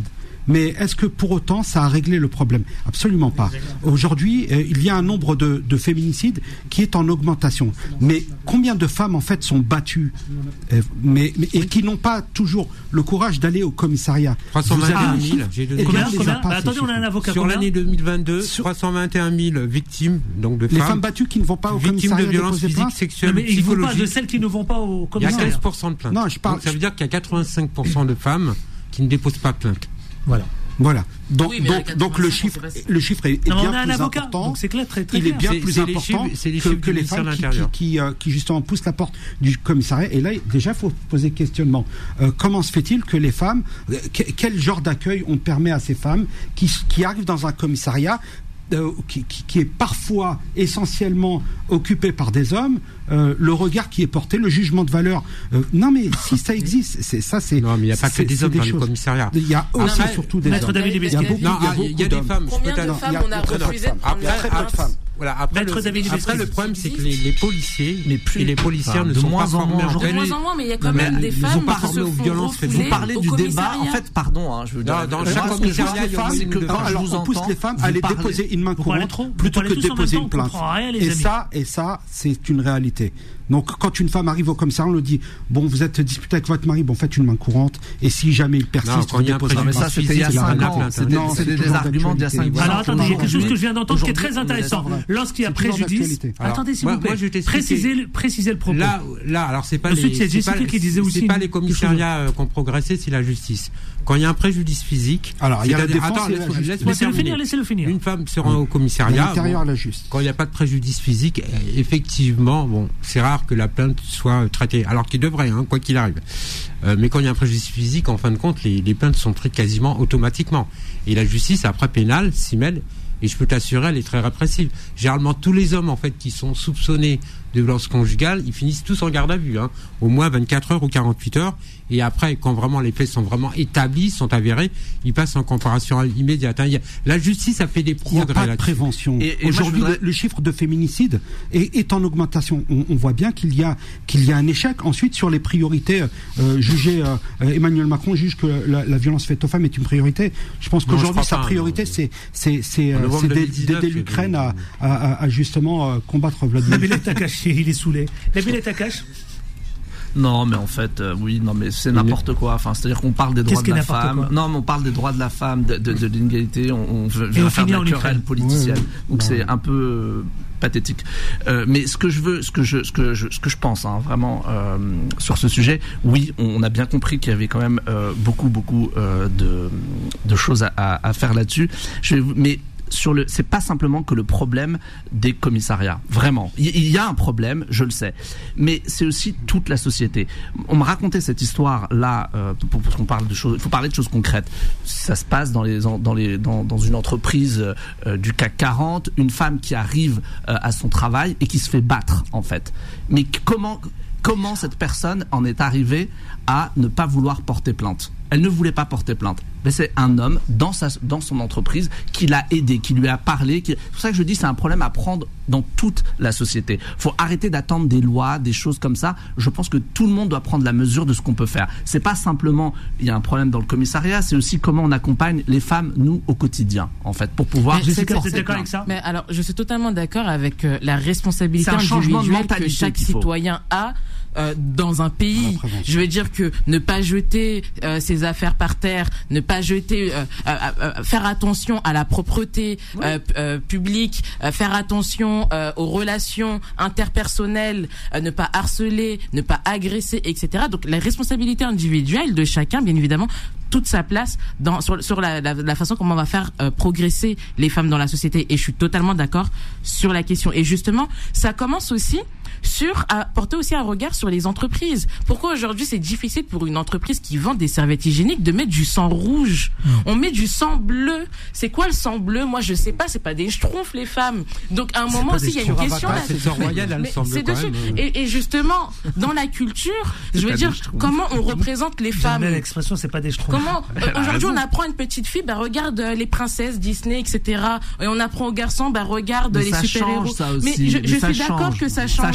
Mais est-ce que pour autant ça a réglé le problème? Absolument pas. Aujourd'hui, euh, il y a un nombre de, de féminicides qui est en augmentation. Mais combien de femmes en fait sont battues euh, mais, mais, et qui n'ont pas toujours le courage d'aller au commissariat? trois cent vingt et un mille. J'ai donné combien, combien bah, attendez, on a un avocat. Sur l'année deux mille vingt-deux, sur... trois cent vingt et un mille victimes, donc de les femmes. femmes battues qui ne vont pas au victimes commissariat de violences physiques, sexuelles, mais psychologiques. Il ne faut pas de celles qui ne vont pas au commissariat. Il y a quinze pour cent de plaintes. Non, je parle. Donc, ça veut dire qu'il y a quatre-vingt-cinq pour cent de femmes qui ne déposent pas plainte. Voilà. Voilà. Donc, oui, donc, donc le chiffre, le chiffre est, est non, bien on a plus un avocat, important. Donc c'est clair, très, très il clair. est bien c'est, plus c'est important les chiffres, les que, que les femmes femmes qui, qui, qui, euh, qui justement poussent la porte du commissariat. Et là, déjà, il faut poser questionnement. Euh, comment se fait-il que les femmes, euh, quel genre d'accueil on permet à ces femmes qui, qui arrivent dans un commissariat Euh, qui, qui, qui est parfois essentiellement occupé par des hommes, euh, le regard qui est porté, le jugement de valeur. Euh, non, mais si ça existe, c'est ça, c'est. Non, mais il n'y a pas que des hommes dans le commissariat. Il y a aussi Après, surtout des Maître hommes. David Il y a beaucoup, non, il y a il beaucoup y a des d'hommes. femmes. Combien je peux de femmes on a refusé de prendre Après, la plainte? voilà, après, Maître le, David après le problème, c'est que les, les policiers Mais plus- et les policières enfin, ne de sont moins pas en formés moins, en je De fait. moins en moins, mais il y a quand Non, mais même des ils sont femmes pas qui se formés aux font violences faites. refouler Vous parlez au du débat, commissariat. en fait, pardon, hein, je veux dire. Dans- dans Moi, chaque ce que je commissariat, vous il y a dis, une c'est que de quand femmes. je Alors, vous on pousse entends, les femmes vous à aller parlez- déposer une main Vous parlez courante trop, vous plutôt parlez que de tous en même déposer temps, une on plainte. comprend rien, les Et amis. ça, et ça, c'est une réalité. Donc, quand une femme arrive au commissariat, on lui dit bon, vous êtes disputé avec votre mari, bon, faites une main courante. Et si jamais il Non, persiste, quand vous il y a un déposez Non, une mais préjudice ça, plainte. c'était il y a C'est la cinq plainte. ans. C'était Non, c'était c'est des toujours arguments d'il y a cinq d'actualité. ans. Alors attendez, il y a quelque chose que je Aujourd'hui- viens d'entendre qui est très aujourd'hui, intéressant. aujourd'hui, Lorsqu'il y a c'est toujours préjudice, d'actualité. Alors, attendez s'il moi- vous plaît, moi, je vais t'expliquer. précisez, le- précisez le propos. Là, là, alors c'est pas Ensuite, il y a les, c'est Jessica pas, qui disait aussi c'est pas une- les commissariats euh, qui ont progressé, c'est la justice. Quand il y a un préjudice physique, Alors, il y a la c'est-à-dire- défense attends, et la laisse-moi- justice. laisse-moi Laissez-le terminer. finir, laissez-le finir. Une femme se rend au À commissariat. l'intérieur, bon, la justice. quand il n'y a pas de préjudice physique, euh, effectivement, bon, c'est rare que la plainte soit euh, traitée, alors qu'il devrait, hein, quoi qu'il arrive. Euh, mais quand il y a un préjudice physique, en fin de compte, les, les plaintes sont traites quasiment automatiquement. Et la justice, après pénale, s'y mêle. Et je peux t'assurer, elle est très répressive. Généralement, tous les hommes, en fait, qui sont soupçonnés de violence conjugale, ils finissent tous en garde à vue, hein, au moins vingt-quatre heures ou quarante-huit heures. Et après, quand vraiment les faits sont vraiment établis, sont avérés, ils passent en comparation immédiate. Hein. Il y a, la justice a fait des Il n'y a progrès pas de là-dessus. prévention. Et- et moi, Aujourd'hui, je voudrais- le, le chiffre de féminicide est, est en augmentation. On, on voit bien qu'il y a qu'il y a un échec. Ensuite, sur les priorités, euh, jugées, euh, Emmanuel Macron juge que la, la violence faite aux femmes est une priorité. Je pense Non, je qu'aujourd'hui, crois sa pas, priorité, non. c'est c'est c'est En euh, novembre c'est d'aider deux mille dix-neuf, d'aider l'Ukraine à, à, à, à justement euh, combattre Vladimir. Nabil Takashi, il est saoulé. Nabil Takashi, Non, mais en fait, euh, oui, non, mais c'est n'importe quoi. Enfin, c'est-à-dire qu'on parle des droits Qu'est-ce de qui est la n'importe femme. quoi Non, mais on parle des droits de la femme, de, de, de l'inégalité. On, on veut, Et on veut faire de finit la en querelle Ukraine. politicienne. Ouais, ouais. Donc Non. c'est un peu euh, pathétique. Euh, mais ce que je veux, ce que je, ce que je, ce que je pense, hein, vraiment euh, sur ce sujet, oui, on, on a bien compris qu'il y avait quand même euh, beaucoup, beaucoup euh, de, de choses à, à, à faire là-dessus. Je vais vous- mais sur le, c'est pas simplement que le problème des commissariats. Vraiment, il y, y a un problème, je le sais, mais c'est aussi toute la société. On me racontait cette histoire là, euh, pour, parce qu'on parle de choses, il faut parler de choses concrètes. Ça se passe dans les, dans les, dans, dans une entreprise euh, du C A C quarante, une femme qui arrive euh, à son travail et qui se fait battre en fait. Mais comment, comment cette personne en est arrivée à ne pas vouloir porter plainte? Elle ne voulait pas porter plainte. Mais c'est un homme dans, sa, dans son entreprise qui l'a aidé, qui lui a parlé. Qui... C'est pour ça que je dis c'est un problème à prendre dans toute la société. Il faut arrêter d'attendre des lois, des choses comme ça. Je pense que tout le monde doit prendre la mesure de ce qu'on peut faire. C'est pas simplement il y a un problème dans le commissariat, c'est aussi comment on accompagne les femmes, nous, au quotidien, en fait, pour pouvoir... Mais Jessica, porter vous êtes d'accord plainte. avec ça? Mais alors, je suis totalement d'accord avec euh, la responsabilité C'est un changement de individuelle que mentalité chaque qu'il faut. citoyen a euh, dans un La pays. prévention. Je veux dire que ne pas jeter euh, ses affaires par terre, ne pas jeter, euh, euh, euh, faire attention à la propreté euh, euh, publique, euh, faire attention euh, aux relations interpersonnelles, euh, ne pas harceler, ne pas agresser, et cetera. Donc la responsabilité individuelle de chacun, bien évidemment, toute sa place dans sur, sur la, la, la façon comment on va faire euh, progresser les femmes dans la société. Et je suis totalement d'accord sur la question. Et justement, ça commence aussi sur à porter aussi un regard sur les entreprises. Pourquoi aujourd'hui c'est difficile pour une entreprise qui vend des serviettes hygiéniques de mettre du sang rouge? Mmh. On met du sang bleu. C'est quoi le sang bleu? Moi je sais pas, c'est pas des schtroumpfs les femmes. Donc à un moment aussi il y a une question là. C'est le sang royal, elle semble C'est quand dessus. même. Et, et justement dans la culture, je veux pas dire des schtroumpfs. comment on représente les femmes. Jamais l'expression, c'est pas des schtroumpfs. Comment euh, aujourd'hui on apprend à une petite fille, bah regarde euh, les princesses Disney, et cetera. Et on apprend aux garçons, bah regarde Mais les ça super héros. change, ça aussi. Mais je, Mais je ça suis d'accord change. que ça change. Ça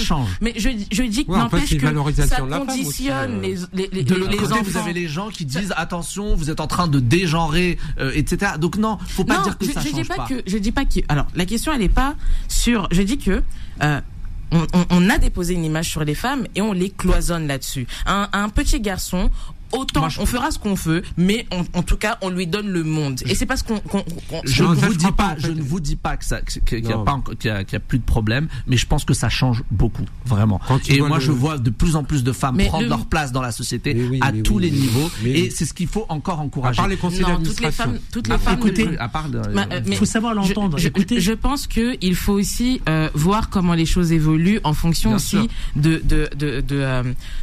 change. Mais je, je dis que Ouais, en n'empêche fait, c'est une que valorisation ça de la femme aussi, conditionne euh. les, les, les, De les, l'autre les côté, enfants. vous avez les gens qui disent attention, vous êtes en train de dégenrer, euh, et cetera. Donc non, faut pas non, dire que je, ça je change dis pas, pas. que je dis pas que. Alors la question elle est pas sur. Je dis que. Euh, on, on, on a déposé une image sur les femmes et on les cloisonne là-dessus. Un, un petit garçon. Autant Moi, je- on fera ce qu'on veut, mais on, en tout cas on lui donne le monde. Et c'est parce qu'on. qu'on, qu'on Je Non, ne ça, vous je dis crois pas, pas, en je fait. ne vous dis pas que ça, que- qu'il n'y a Non. pas, encore- qu'il y a, qu'il y a plus de problème, mais je pense que ça change beaucoup, vraiment. Quand tu Et vois moi, le- je vois de plus en plus de femmes Mais prendre le- leur place dans la société Mais oui, à mais tous oui, les mais- niveaux, mais et oui. c'est ce qu'il faut encore À encourager. part les conseils Non, toutes les d'administration. femmes, toutes les À- femmes. écoutez, ne- à part de- Bah, euh, mais faut savoir l'entendre. Je, Écoutez. je, je pense que il faut aussi euh, voir comment les choses évoluent en fonction Bien aussi sûr. de de de de, euh,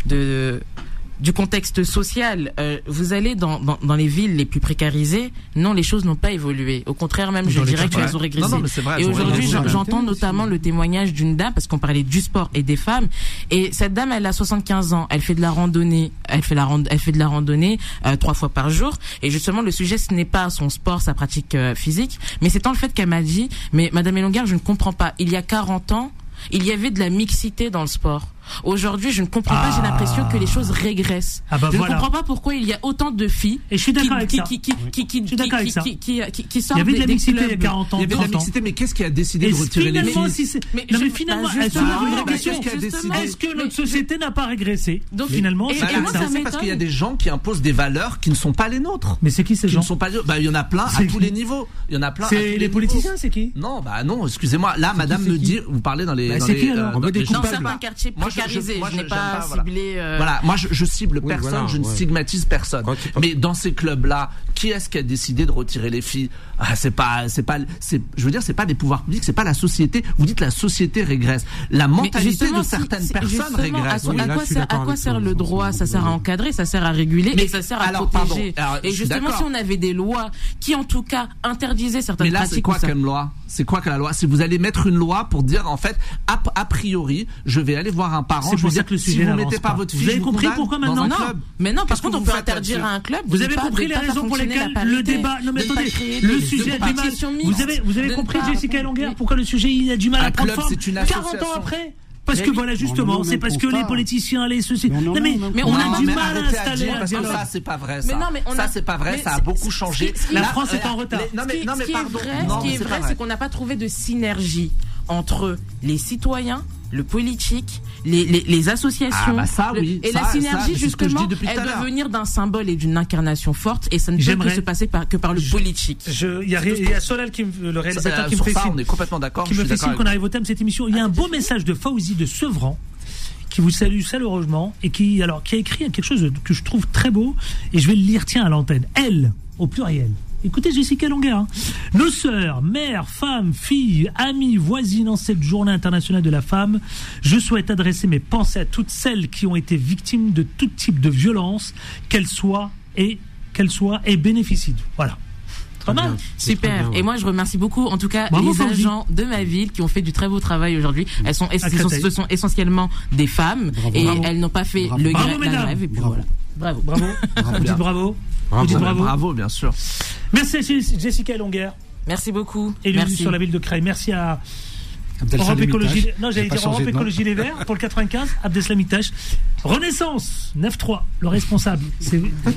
de du contexte social. Euh, vous allez dans, dans dans les villes les plus précarisées, non, les choses n'ont pas évolué. Au contraire, même, je Dans les dirais quartiers. qu'elles ont régressé. Non, non, mais c'est vrai, Et elles ont aujourd'hui, régressé. j'en- j'entends aussi. notamment le témoignage d'une dame, parce qu'on parlait du sport et des femmes. Et cette dame, elle a soixante-quinze ans. Elle fait de la randonnée. Elle fait la rand- elle fait de la randonnée euh, trois fois par jour. Et justement, le sujet, ce n'est pas son sport, sa pratique euh, physique, mais c'est tant le fait qu'elle m'a dit, mais Madame Elonguer, je ne comprends pas. Il y a quarante ans, il y avait de la mixité dans le sport. Aujourd'hui, je ne comprends pas, j'ai l'impression que les choses régressent. Ah bah je voilà. ne comprends pas pourquoi il y a autant de filles Et je suis qui, d'accord avec qui, ça. qui, qui, qui, qui, Je suis d'accord qui, avec ça. qui, qui, qui, qui Il sortent y avait de la des- des mixité il y a clubs. quarante ans. Il y avait de la trente ans. mixité, mais qu'est-ce qui a décidé Et de retirer les finalement, filles si c'est. Mais Non, je- mais finalement, bah, elle se justement, pose une bah, vraie question. qu'est-ce qui a justement, décidé Est-ce que notre mais- société n'a pas régressé Donc, finalement? et- c'est Bah, et comme moi, ça. ça c'est parce qu'il y a m'étonne. des gens qui imposent des valeurs qui ne sont pas les nôtres. Mais c'est qui ces Qui gens? ne sont pas les Bah, il y en a plein à C'est tous qui les niveaux. Il y en a plein à tous C'est les niveaux. politiciens, c'est qui? Non, bah non, excusez-moi. Là, madame me dit, vous parlez dans les. Bah, dans c'est les, qui, alors euh, On veut dans des les gens- Dans coupables. certains quartiers Moi, je- je- précarisés, moi, je, je- n'ai j'aime pas, pas, voilà. ciblé. euh, Voilà, moi je, je cible Oui, personne, voilà, je ne ouais. stigmatise personne. Quand tu- Mais dans ces clubs-là, qui est-ce qui a décidé de retirer les filles? Ah, c'est pas, c'est pas, c'est, je veux dire, c'est pas les pouvoirs publics, c'est pas la société. Vous dites la société régresse. La Mais mentalité justement, de si- certaines si- personnes justement, à régresse. quoi, Oui, à là, quoi je suis sert, à d'accord quoi avec sert toi, le je droit? pense Ça que sert à oui. encadrer, ça sert à réguler, Mais et ça sert à alors, protéger. pardon, alors, je Et suis justement, d'accord. si on avait des lois qui, en tout cas, interdisaient certaines Mais là, pratiques, c'est quoi ou ça- comme loi? C'est quoi que la loi? Si vous allez mettre une loi pour dire, en fait, a, a priori, je vais aller voir un parent, C'est je pour vais ça dire que le si sujet vous n'avance mettez pas pas. votre Vous fille, avez je compris condamne pourquoi dans maintenant un Non, club. mais non, par Qu'est-ce contre, que on vous peut faites interdire là-dessus à un club. Vous de avez ne pas- compris de les ne pas raisons faire pour fonctionner lesquelles la le parité, débat. Non, mais de ne pas attendez, créer le de- sujet de a du mal. partitions Vous mixtes, avez, vous avez de ne compris, pas- Jessica Longuer, pourquoi le sujet il a du mal Un à prendre club, forme c'est une quarante ans association. après? Parce Mais que oui. voilà, On justement, en est c'est au parce même que les constat. politiciens, les sociétés. Mais on en Non, mais, est au même mais constat. on a Non, du mais mal à arrêtez installer dire, un parce que dialogue. ça, c'est pas vrai, Mais ça. non, mais on ça, a- c'est pas vrai, mais ça a c'est- beaucoup ce changé. qui- ce qui- La Là, France est là, en retard. les- Non, Ce mais, qui, non, ce mais qui pardon. est vrai, Non, ce qui mais est c'est vrai, pas c'est qu'on n'a pas trouvé de synergie entre les citoyens, le politique, les, les, les associations. Ah, bah ça, le- oui, et ça, la ça, synergie, mais c'est ce que je justement, dis depuis tout elle à doit l'heure. venir d'un symbole et d'une incarnation forte, et ça ne peut que J'aimerais- se passer par, que par le politique. Je- Il y a, il y a Solal, qui me- le réalisateur, Euh, qui me sur fait ça, signe. on est complètement d'accord. qui je me suis fait d'accord signe avec qu'on vous. arrive au thème de cette émission. Il y a un beau message de Fauzi de Sevran qui vous salue chaleureusement et qui, alors, qui a écrit quelque chose que je trouve très beau et je vais le lire, tiens, à l'antenne. Elle, au pluriel. Écoutez Jessica Longuer. Hein. Nos sœurs, mères, femmes, filles, amies, voisines en cette journée internationale de la femme, je souhaite adresser mes pensées à toutes celles qui ont été victimes de tout type de violence, qu'elles soient et qu'elles soient et bénéficient. Voilà. Pas mal. C'est très Super. bien, ouais. Et moi, je remercie beaucoup, en tout cas, Bravo, les Fauzi. agents de ma ville qui ont fait du très beau travail aujourd'hui. Elles sont, ce sont, Créteil. ce sont essentiellement des femmes Bravo. et Bravo. elles n'ont pas fait Bravo. le Bravo, grève, la mesdames. grève. Et puis Bravo. voilà. Bravo. Bravo. Vous dites bravo. Vous dites bravo. Bravo, bien sûr. Merci à Jessica Longuer, Merci beaucoup. élue Merci. sur la ville de Creil. Merci à Abdel Europe Salim Écologie. Itache. Non, J'ai j'allais pas dire changé Europe de nom. Écologie Les Verts pour le quatre-vingt-quinze. Abdeslam Itache. Renaissance neuf trois, le responsable. C'est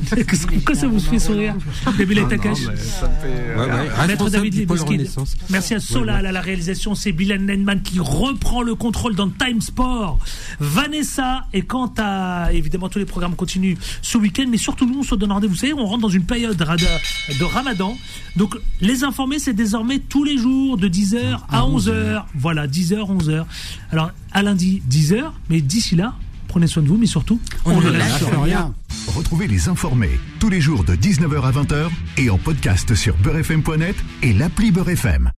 quoi ça vous fait sourire, David Takash. Ouais, ouais. Maître Responsable David du pôle Libeskind. Renaissance. Merci à Solal à la réalisation. C'est Bilal Nenman qui reprend le contrôle dans Time Sport. Vanessa, et quant à évidemment tous les programmes continuent ce week-end, mais surtout nous on se donne rendez-vous. Vous savez, on rentre dans une période rada- de Ramadan. Donc les informés, c'est désormais tous les jours de dix heures à onze heures. Voilà, dix heures, onze heures. Alors à lundi dix heures, mais d'ici là, prenez soin de vous, mais surtout, on, ne lâche Lâche rien. rien. Retrouvez les informés tous les jours de dix-neuf heures à vingt heures et en podcast sur beurre f m point net et l'appli Beurre F M.